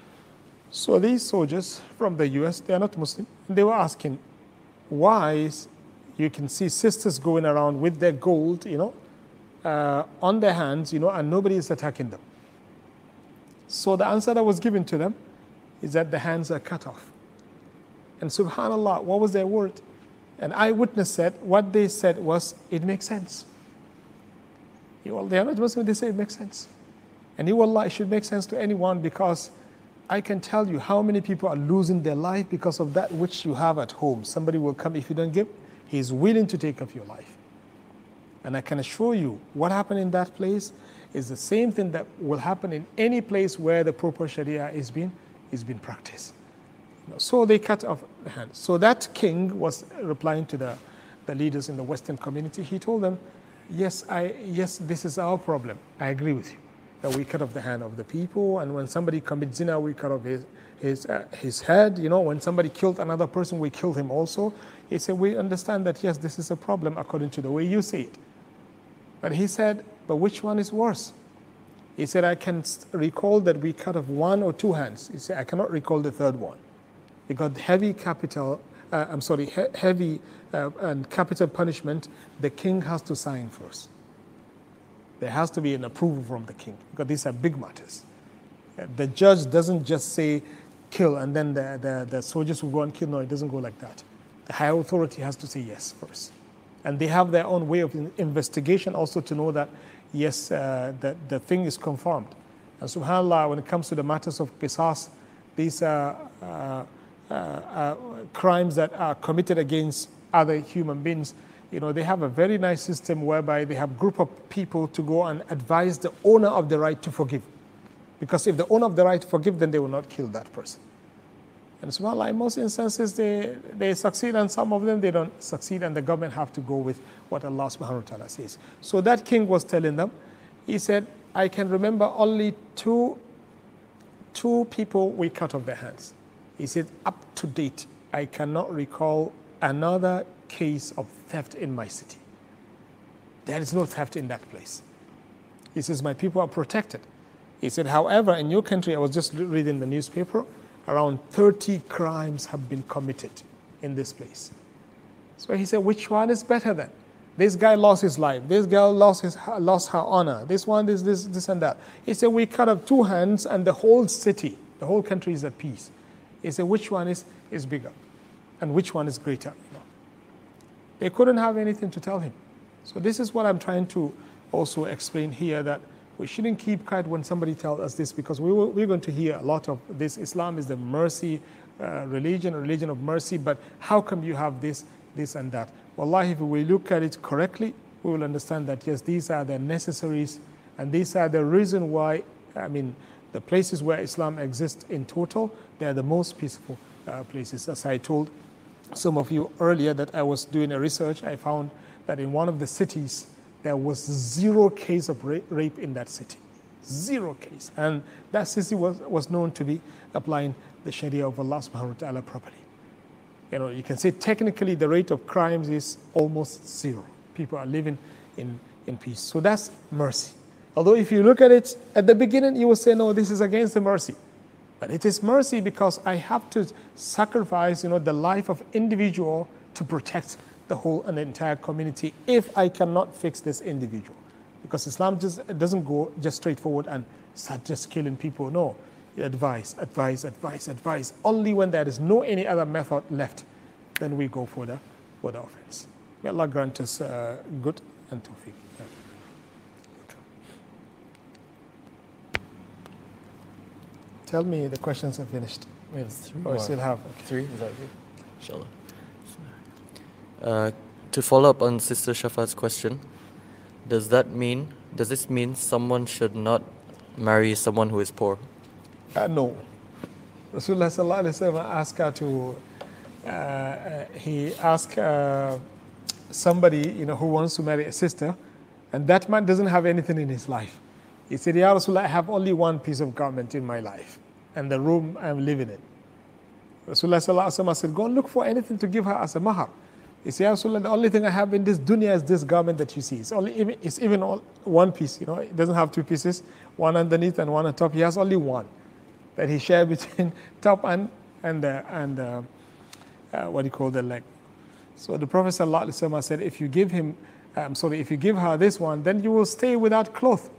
So these soldiers from the U S, they are not Muslim. They were asking, why is, you can see sisters going around with their gold, you know, uh, on their hands, you know, and nobody is attacking them. So the answer that was given to them is that the hands are cut off. And subhanallah, what was their word? An eyewitness said, what they said was, it makes sense. Well, they are not Muslim, they say it makes sense. And you, Allah, it should make sense to anyone, because I can tell you how many people are losing their life because of that which you have at home. Somebody will come, if you don't give, he's willing to take off your life. And I can assure you, what happened in that place is the same thing that will happen in any place where the proper Sharia is being, is being practiced. So they cut off the hand. So that king was replying to the, the leaders in the Western community. He told them, yes, I, yes, this is our problem. I agree with you, that we cut off the hand of the people, and when somebody commits zina, we cut off his, his, uh, his head. You know, when somebody killed another person, we kill him also. He said, we understand that, yes, this is a problem according to the way you see it. But he said, but which one is worse? He said, I can recall that we cut off one or two hands. He said, I cannot recall the third one. Because heavy capital, uh, I'm sorry, he heavy uh, and capital punishment, the king has to sign first. There has to be an approval from the king, because these are big matters. The judge doesn't just say kill and then the, the, the soldiers will go and kill. No, it doesn't go like that. The higher authority has to say yes first. And they have their own way of investigation also to know that, yes, uh, the, the thing is confirmed. And subhanAllah, when it comes to the matters of qisas, these are uh, uh, uh, crimes that are committed against other human beings. You know, they have a very nice system whereby they have a group of people to go and advise the owner of the right to forgive. Because if the owner of the right to forgive, then they will not kill that person. And subhanAllah, in most instances, they, they succeed, and some of them, they don't succeed, and the government have to go with what Allah subhanahu wa ta'ala says. So that king was telling them, he said, I can remember only two, two people we cut off their hands. He said, up to date, I cannot recall another case of theft in my city. There is no theft in that place. He says, my people are protected. He said, however, in your country, I was just reading the newspaper, around thirty crimes have been committed in this place. So he said, which one is better then? This guy lost his life. This girl lost, his, lost her honor. This one is this, this and that. He said, we cut off two hands and the whole city, the whole country is at peace. He said, which one is, is bigger? And which one is greater? You know? They couldn't have anything to tell him. So this is what I'm trying to also explain here, that we shouldn't keep quiet when somebody tells us this, because we will, we're going to hear a lot of this. Islam is the mercy uh, religion, a religion of mercy, but how come you have this, this and that? Wallahi, if we look at it correctly, we will understand that, yes, these are the necessaries, and these are the reason why, I mean, the places where Islam exists in total, they are the most peaceful uh, places. As I told some of you earlier that I was doing a research, I found that in one of the cities, there was zero case of rape in that city. Zero case. And that city was, was known to be applying the Sharia of Allah subhanahu wa ta'ala properly. You know, you can say technically the rate of crimes is almost zero. People are living in, in peace. So that's mercy. Although if you look at it, at the beginning you will say, no, this is against the mercy. But it is mercy because I have to sacrifice, you know, the life of individual to protect the whole and the entire community if I cannot fix this individual. Because Islam just doesn't go just straightforward and start just killing people. No, advise, advise, advise, advise. Only when there is no any other method left, then we go for the, for the offense. May Allah grant us uh, good and tawfiq. Tell me the questions are finished. We have three or more. still have? Okay. Three, is that good? Inshallah. Uh, to follow up on Sister Shafa's question, does that mean, does this mean someone should not marry someone who is poor? Uh, no. Rasulullah sallallahu alaihi wasallam asked her to, uh, uh, he asked uh, somebody, you know, who wants to marry a sister, and that man doesn't have anything in his life. He said, Ya Rasulullah, I have only one piece of garment in my life, and the room I'm living in. Rasulullah sallallahu alaihi wasallam said, go and look for anything to give her as a mahar. He said, Ya Rasulullah, the only thing I have in this dunya is this garment that you see. It's only even, it's even all one piece, you know. It doesn't have two pieces, one underneath and one on top. He has only one that he shared between top and and uh, and uh, uh, what do you call the leg. So the Prophet sallallahu alaihi wasallam said, if you give him, I'm um, sorry, if you give her this one, then you will stay without clothes.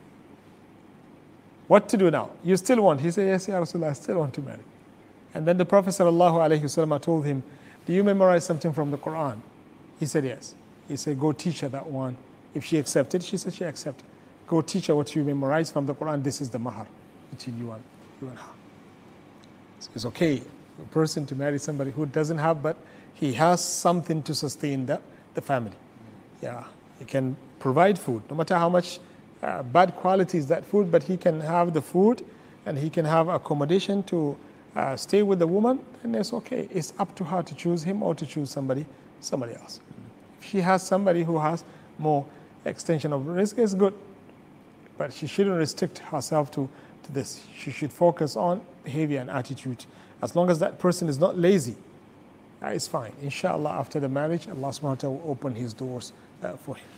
What to do now? You still want? He said, yes, Ya Rasulullah, I still want to marry. And then the Prophet sallallahu alaihi wasallam told him, do you memorize something from the Quran? He said, yes. He said, go teach her that one. If she accepted, she said she accepted. Go teach her what you memorize from the Quran. This is the mahar between you and, you and her. So it's okay for a person to marry somebody who doesn't have, but he has something to sustain the, the family. Yeah. He can provide food, no matter how much uh, bad quality is that food, but he can have the food and he can have accommodation to uh, stay with the woman, and it's okay. It's up to her to choose him or to choose somebody, somebody else. If she has somebody who has more extension of risk, it's good, but she shouldn't restrict herself to, to this. She should focus on behavior and attitude. As long as that person is not lazy, uh, it's fine. Inshallah, after the marriage, Allah subhanahu wa ta'ala will open his doors uh, for him.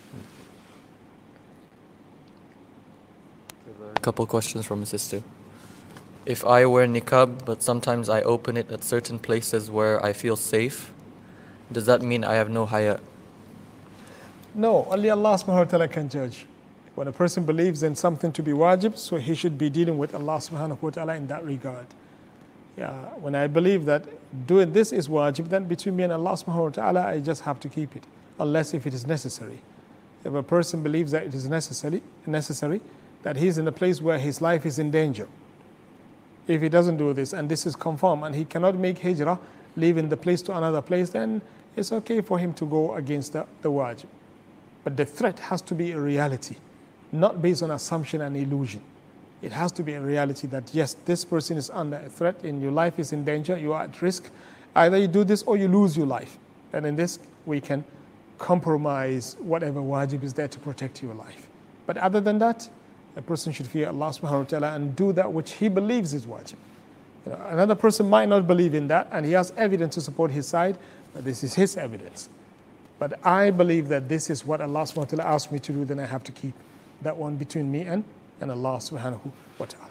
A couple questions from a sister. If I wear niqab, but sometimes I open it at certain places where I feel safe, does that mean I have no haya? No, only Allah subhanahu wa ta'ala can judge. When a person believes in something to be wajib, so he should be dealing with Allah subhanahu wa ta'ala in that regard. Yeah, when I believe that doing this is wajib, then between me and Allah subhanahu wa ta'ala, I just have to keep it, unless if it is necessary. If a person believes that it is necessary, necessary, that he's in a place where his life is in danger, if he doesn't do this, and this is confirmed, and he cannot make hijrah, leaving the place to another place, then it's okay for him to go against the, the wajib. But the threat has to be a reality, not based on assumption and illusion. It has to be a reality that, yes, this person is under a threat and your life is in danger, you are at risk. Either you do this or you lose your life. And in this, we can compromise whatever wajib is there to protect your life. But other than that, a person should fear Allah subhanahu wa ta'ala and do that which he believes is wajib. You know, another person might not believe in that and he has evidence to support his side, but this is his evidence. But I believe that this is what Allah subhanahu wa ta'ala asked me to do, then I have to keep that one between me and, and Allah subhanahu wa ta'ala.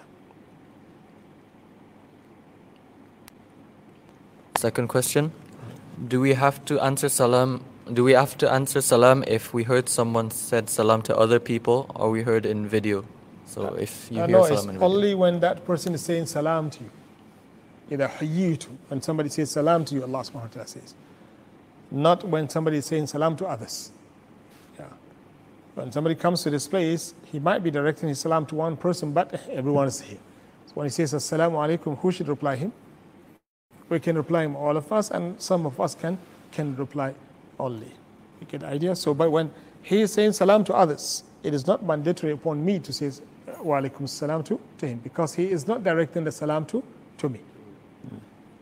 Second question. Do we have to answer salam do we have to answer salam if we heard someone said salam to other people or we heard in video? So if you uh, hear no, salam it's in video. only when that person is saying salam to you. Either hayyitu, when somebody says salam to you, Allah subhanahu wa ta'ala says. Not when somebody is saying salam to others. Yeah. When somebody comes to this place, he might be directing his salam to one person, but everyone is here. So when he says assalamu alaikum, who should reply him? We can reply him, all of us, and some of us can, can reply only. You get the idea? So, but when he is saying salam to others, it is not mandatory upon me to say wa alaikum salam to, to him, because he is not directing the salam to, to me. Mm.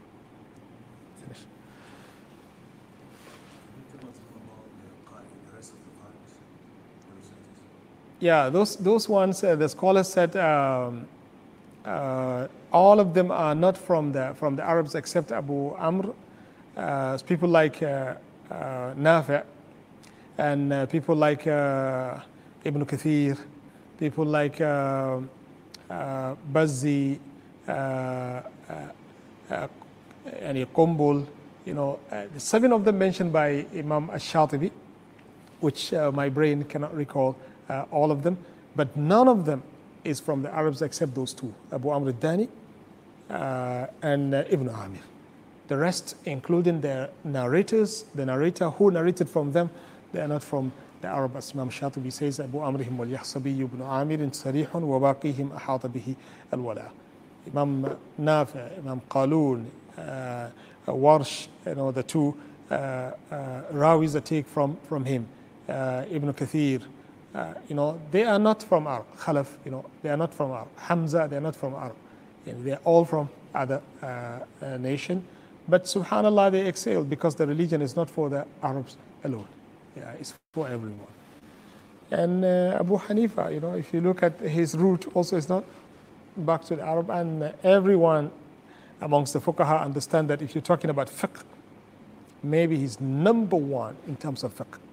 Yeah, those those ones, uh, the scholars said um, uh, all of them are not from the from the Arabs except Abu Amr. Uh, people like uh, uh, Nafi' and uh, people like uh, Ibn Kathir, people like uh, uh, Bazzi, uh, uh, uh, and Qumbul. You know, uh, seven of them mentioned by Imam Ash-Shatibi, which uh, my brain cannot recall. Uh, all of them, but none of them is from the Arabs except those two, Abu Amr al-Dani uh, and uh, Ibn Amir. The rest, including their narrators, the narrator who narrated from them, they are not from the Arab. As Imam Shatibi says, Abu Amrihim wal-Yahsabi ibn Amirin sarihun wa baqihim ahata bihi al-wala. Imam Nafi', Imam Qalun, uh, Warsh, you know, the two uh, uh, rawis that take from, from him, uh, Ibn Kathir, Uh, you know, they are not from Arab. Khalaf, you know, they are not from Arab. Hamza, they are not from Arab. You know, they are all from other uh, uh, nation. But subhanallah, they excel because the religion is not for the Arabs alone. Yeah, it's for everyone. And uh, Abu Hanifa, you know, if you look at his root, also is not back to the Arab. And uh, everyone amongst the fuqaha understand that if you're talking about fiqh, maybe he's number one in terms of fiqh.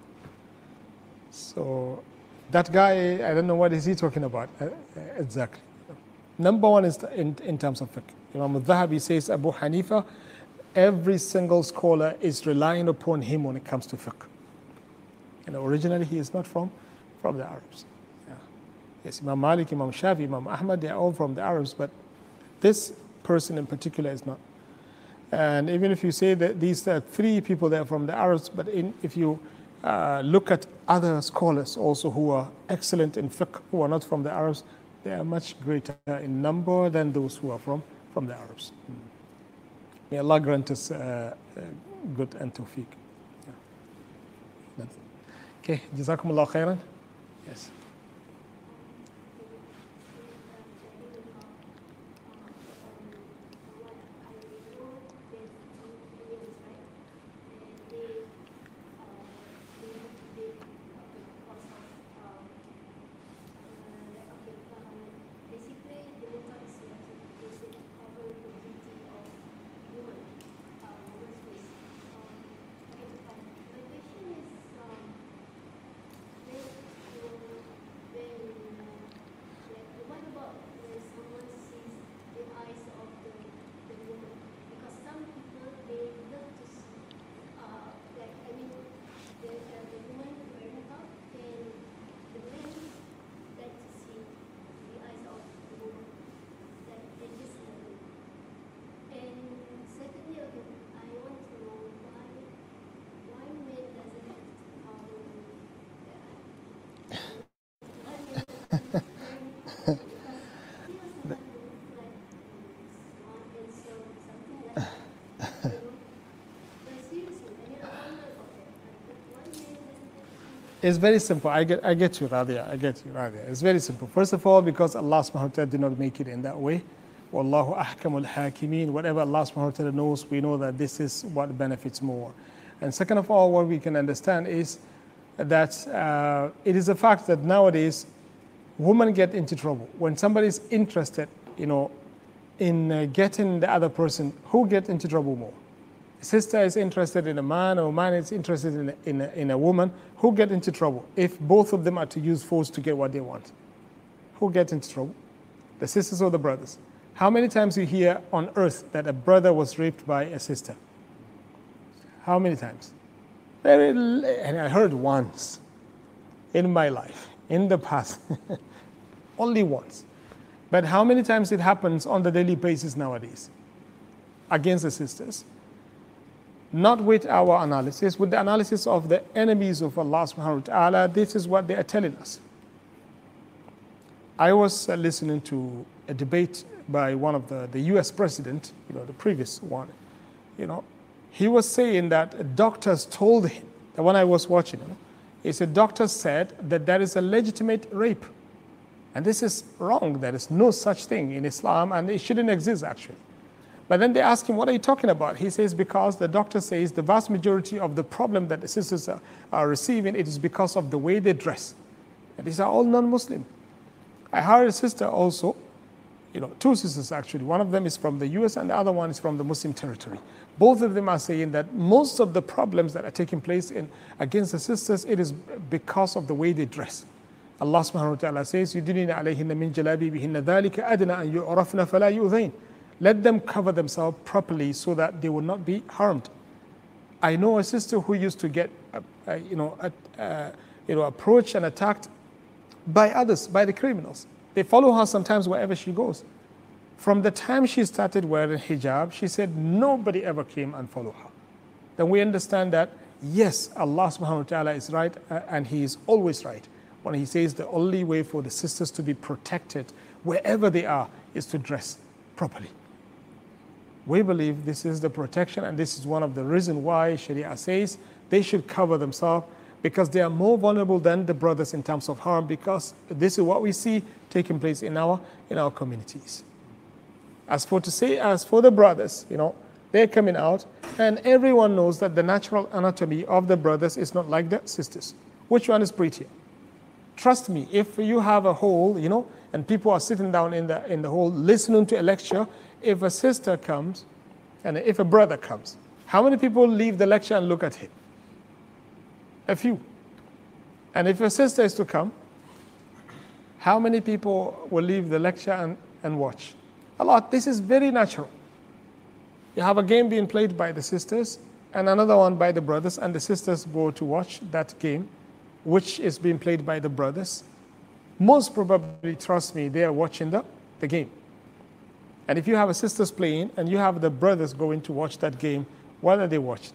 So that guy, I don't know what is he talking about uh, exactly. Number one is in, in terms of fiqh. Imam al-Dhahabi says Abu Hanifa, every single scholar is relying upon him when it comes to fiqh. And originally he is not from, from the Arabs. Yeah. Yes, Imam Malik, Imam Shafi, Imam Ahmad, they are all from the Arabs, but this person in particular is not. And even if you say that these are three people that are from the Arabs, but in, if you Uh, look at other scholars also who are excellent in fiqh, who are not from the Arabs, they are much greater in number than those who are from, from the Arabs. Mm. May Allah grant us uh, uh, good and tawfiq. Yeah. Okay, Jazakumullah khairan. Yes. It's very simple. I get, I get you, Radia. I get you, Radia. It's very simple. First of all, because Allah subhanahu wa ta'ala did not make it in that way. Wallahu ahkamul hakimeen. Whatever Allah subhanahu wa ta'ala knows, we know that this is what benefits more. And second of all, what we can understand is that uh, it is a fact that nowadays women get into trouble. When somebody is interested, you know, in uh, getting the other person, who gets into trouble more? A sister is interested in a man, or a man is interested in a, in a, in a woman, who get into trouble if both of them are to use force to get what they want? Who get into trouble? The sisters or the brothers? How many times you hear on earth that a brother was raped by a sister? How many times? Very, and I heard once in my life, in the past, only once. But how many times it happens on the daily basis nowadays against the sisters? Not with our analysis, with the analysis of the enemies of Allah subhanahu wa ta'ala. This is what they are telling us. I was uh, listening to a debate by one of the, the U S president, you know, the previous one. You know, he was saying that doctors told him, that when I was watching him, he said doctors said that there is a legitimate rape. And this is wrong. There is no such thing in Islam, and it shouldn't exist actually. But then they ask him, what are you talking about? He says, because the doctor says the vast majority of the problem that the sisters are, are receiving, it is because of the way they dress. And these are all non-Muslim. I heard a sister also, you know, two sisters actually. One of them is from the U S and the other one is from the Muslim territory. Both of them are saying that most of the problems that are taking place in, against the sisters, it is because of the way they dress. Allah subhanahu wa ta'ala says, يُدِنِينَ عَلَيْهِنَّ مِنْ جَلَابِيبِهِنَّ ذَلِكَ أَدْنَى أَنْ يُعْرَفْنَ فَلَا يُؤْذَيْنَ. Let them cover themselves properly so that they will not be harmed. I know a sister who used to get, uh, uh, you know, uh, uh, you know, approached and attacked by others, by the criminals. They follow her sometimes wherever she goes. From the time she started wearing hijab, she said nobody ever came and followed her. Then we understand that, yes, Allah subhanahu wa ta'ala is right, uh, and He is always right when He says the only way for the sisters to be protected wherever they are is to dress properly. We believe this is the protection, and this is one of the reasons why Sharia says they should cover themselves, because they are more vulnerable than the brothers in terms of harm, because this is what we see taking place in our in our communities. As for to say, as for the brothers, you know, they're coming out, and everyone knows that the natural anatomy of the brothers is not like the sisters. Which one is prettier? Trust me, if you have a hole, you know, and people are sitting down in the in the hole listening to a lecture, if a sister comes and if a brother comes, how many people leave the lecture and look at him? A few. And if a sister is to come, how many people will leave the lecture and, and watch? A lot. This is very natural. You have a game being played by the sisters and another one by the brothers, and the sisters go to watch that game, which is being played by the brothers. Most probably, trust me, they are watching the, the game. And if you have a sisters playing and you have the brothers going to watch that game, what are they watching?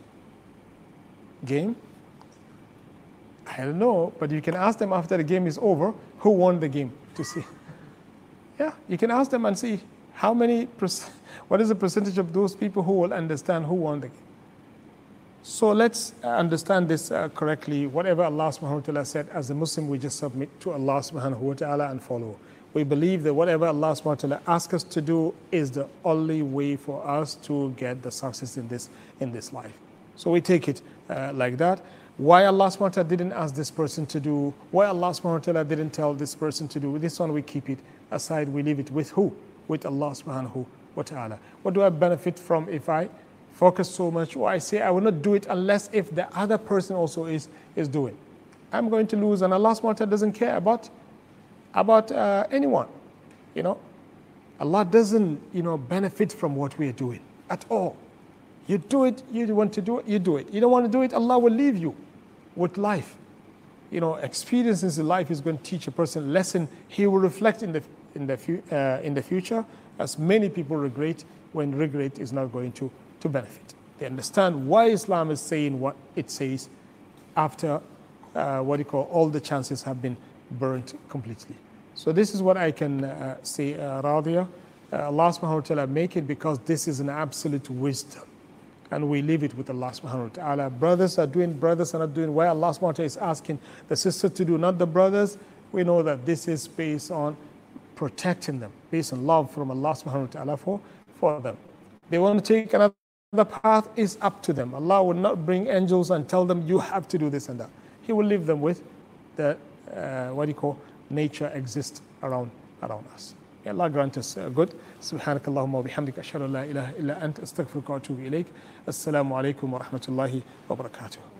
Game? I don't know, but you can ask them after the game is over, who won the game, to see. Yeah, you can ask them and see how many, what is the percentage of those people who will understand who won the game. So let's understand this uh, correctly. Whatever Allah subhanahu wa ta'ala said, as a Muslim, we just submit to Allah subhanahu wa ta'ala and follow. We believe that whatever Allah subhanahu wa ta'ala asks us to do is the only way for us to get the success in this, in this life. So we take it uh, like that. Why Allah subhanahu wa ta'ala didn't ask this person to do, why Allah subhanahu wa ta'ala didn't tell this person to do, this one we keep it aside, we leave it with who? With Allah subhanahu wa ta'ala. What do I benefit from if I focus so much, or I say I will not do it unless if the other person also is, is doing? I'm going to lose, and Allah subhanahu wa ta'ala doesn't care about, about uh, anyone. You know, Allah doesn't, you know, benefit from what we are doing at all. You do it, you want to do it, you do it. You don't want to do it, Allah will leave you with life. You know, experiences in life is going to teach a person a lesson he will reflect in the, in the, uh, in the future, as many people regret when regret is not going to, to benefit. They understand why Islam is saying what it says after uh, what you call all the chances have been burnt completely. So this is what I can uh, say, uh, Radia. Uh, Allah subhanahu wa ta'ala make it because this is an absolute wisdom. And we leave it with Allah subhanahu wa ta'ala. Brothers are doing, brothers are not doing why Allah subhanahu wa ta'ala is asking the sister to do, not the brothers. We know that this is based on protecting them, based on love from Allah subhanahu wa ta'ala for, for them. They want to take another path, is up to them. Allah will not bring angels and tell them you have to do this and that. He will leave them with the, uh, what do you call, nature exists around, around us. May Allah grant us uh, good. سبحانك اللهم وبحمدك أشهد أن لا إله إلا أنت أستغفرك وأتوب إليك. السلام عليكم ورحمة الله وبركاته.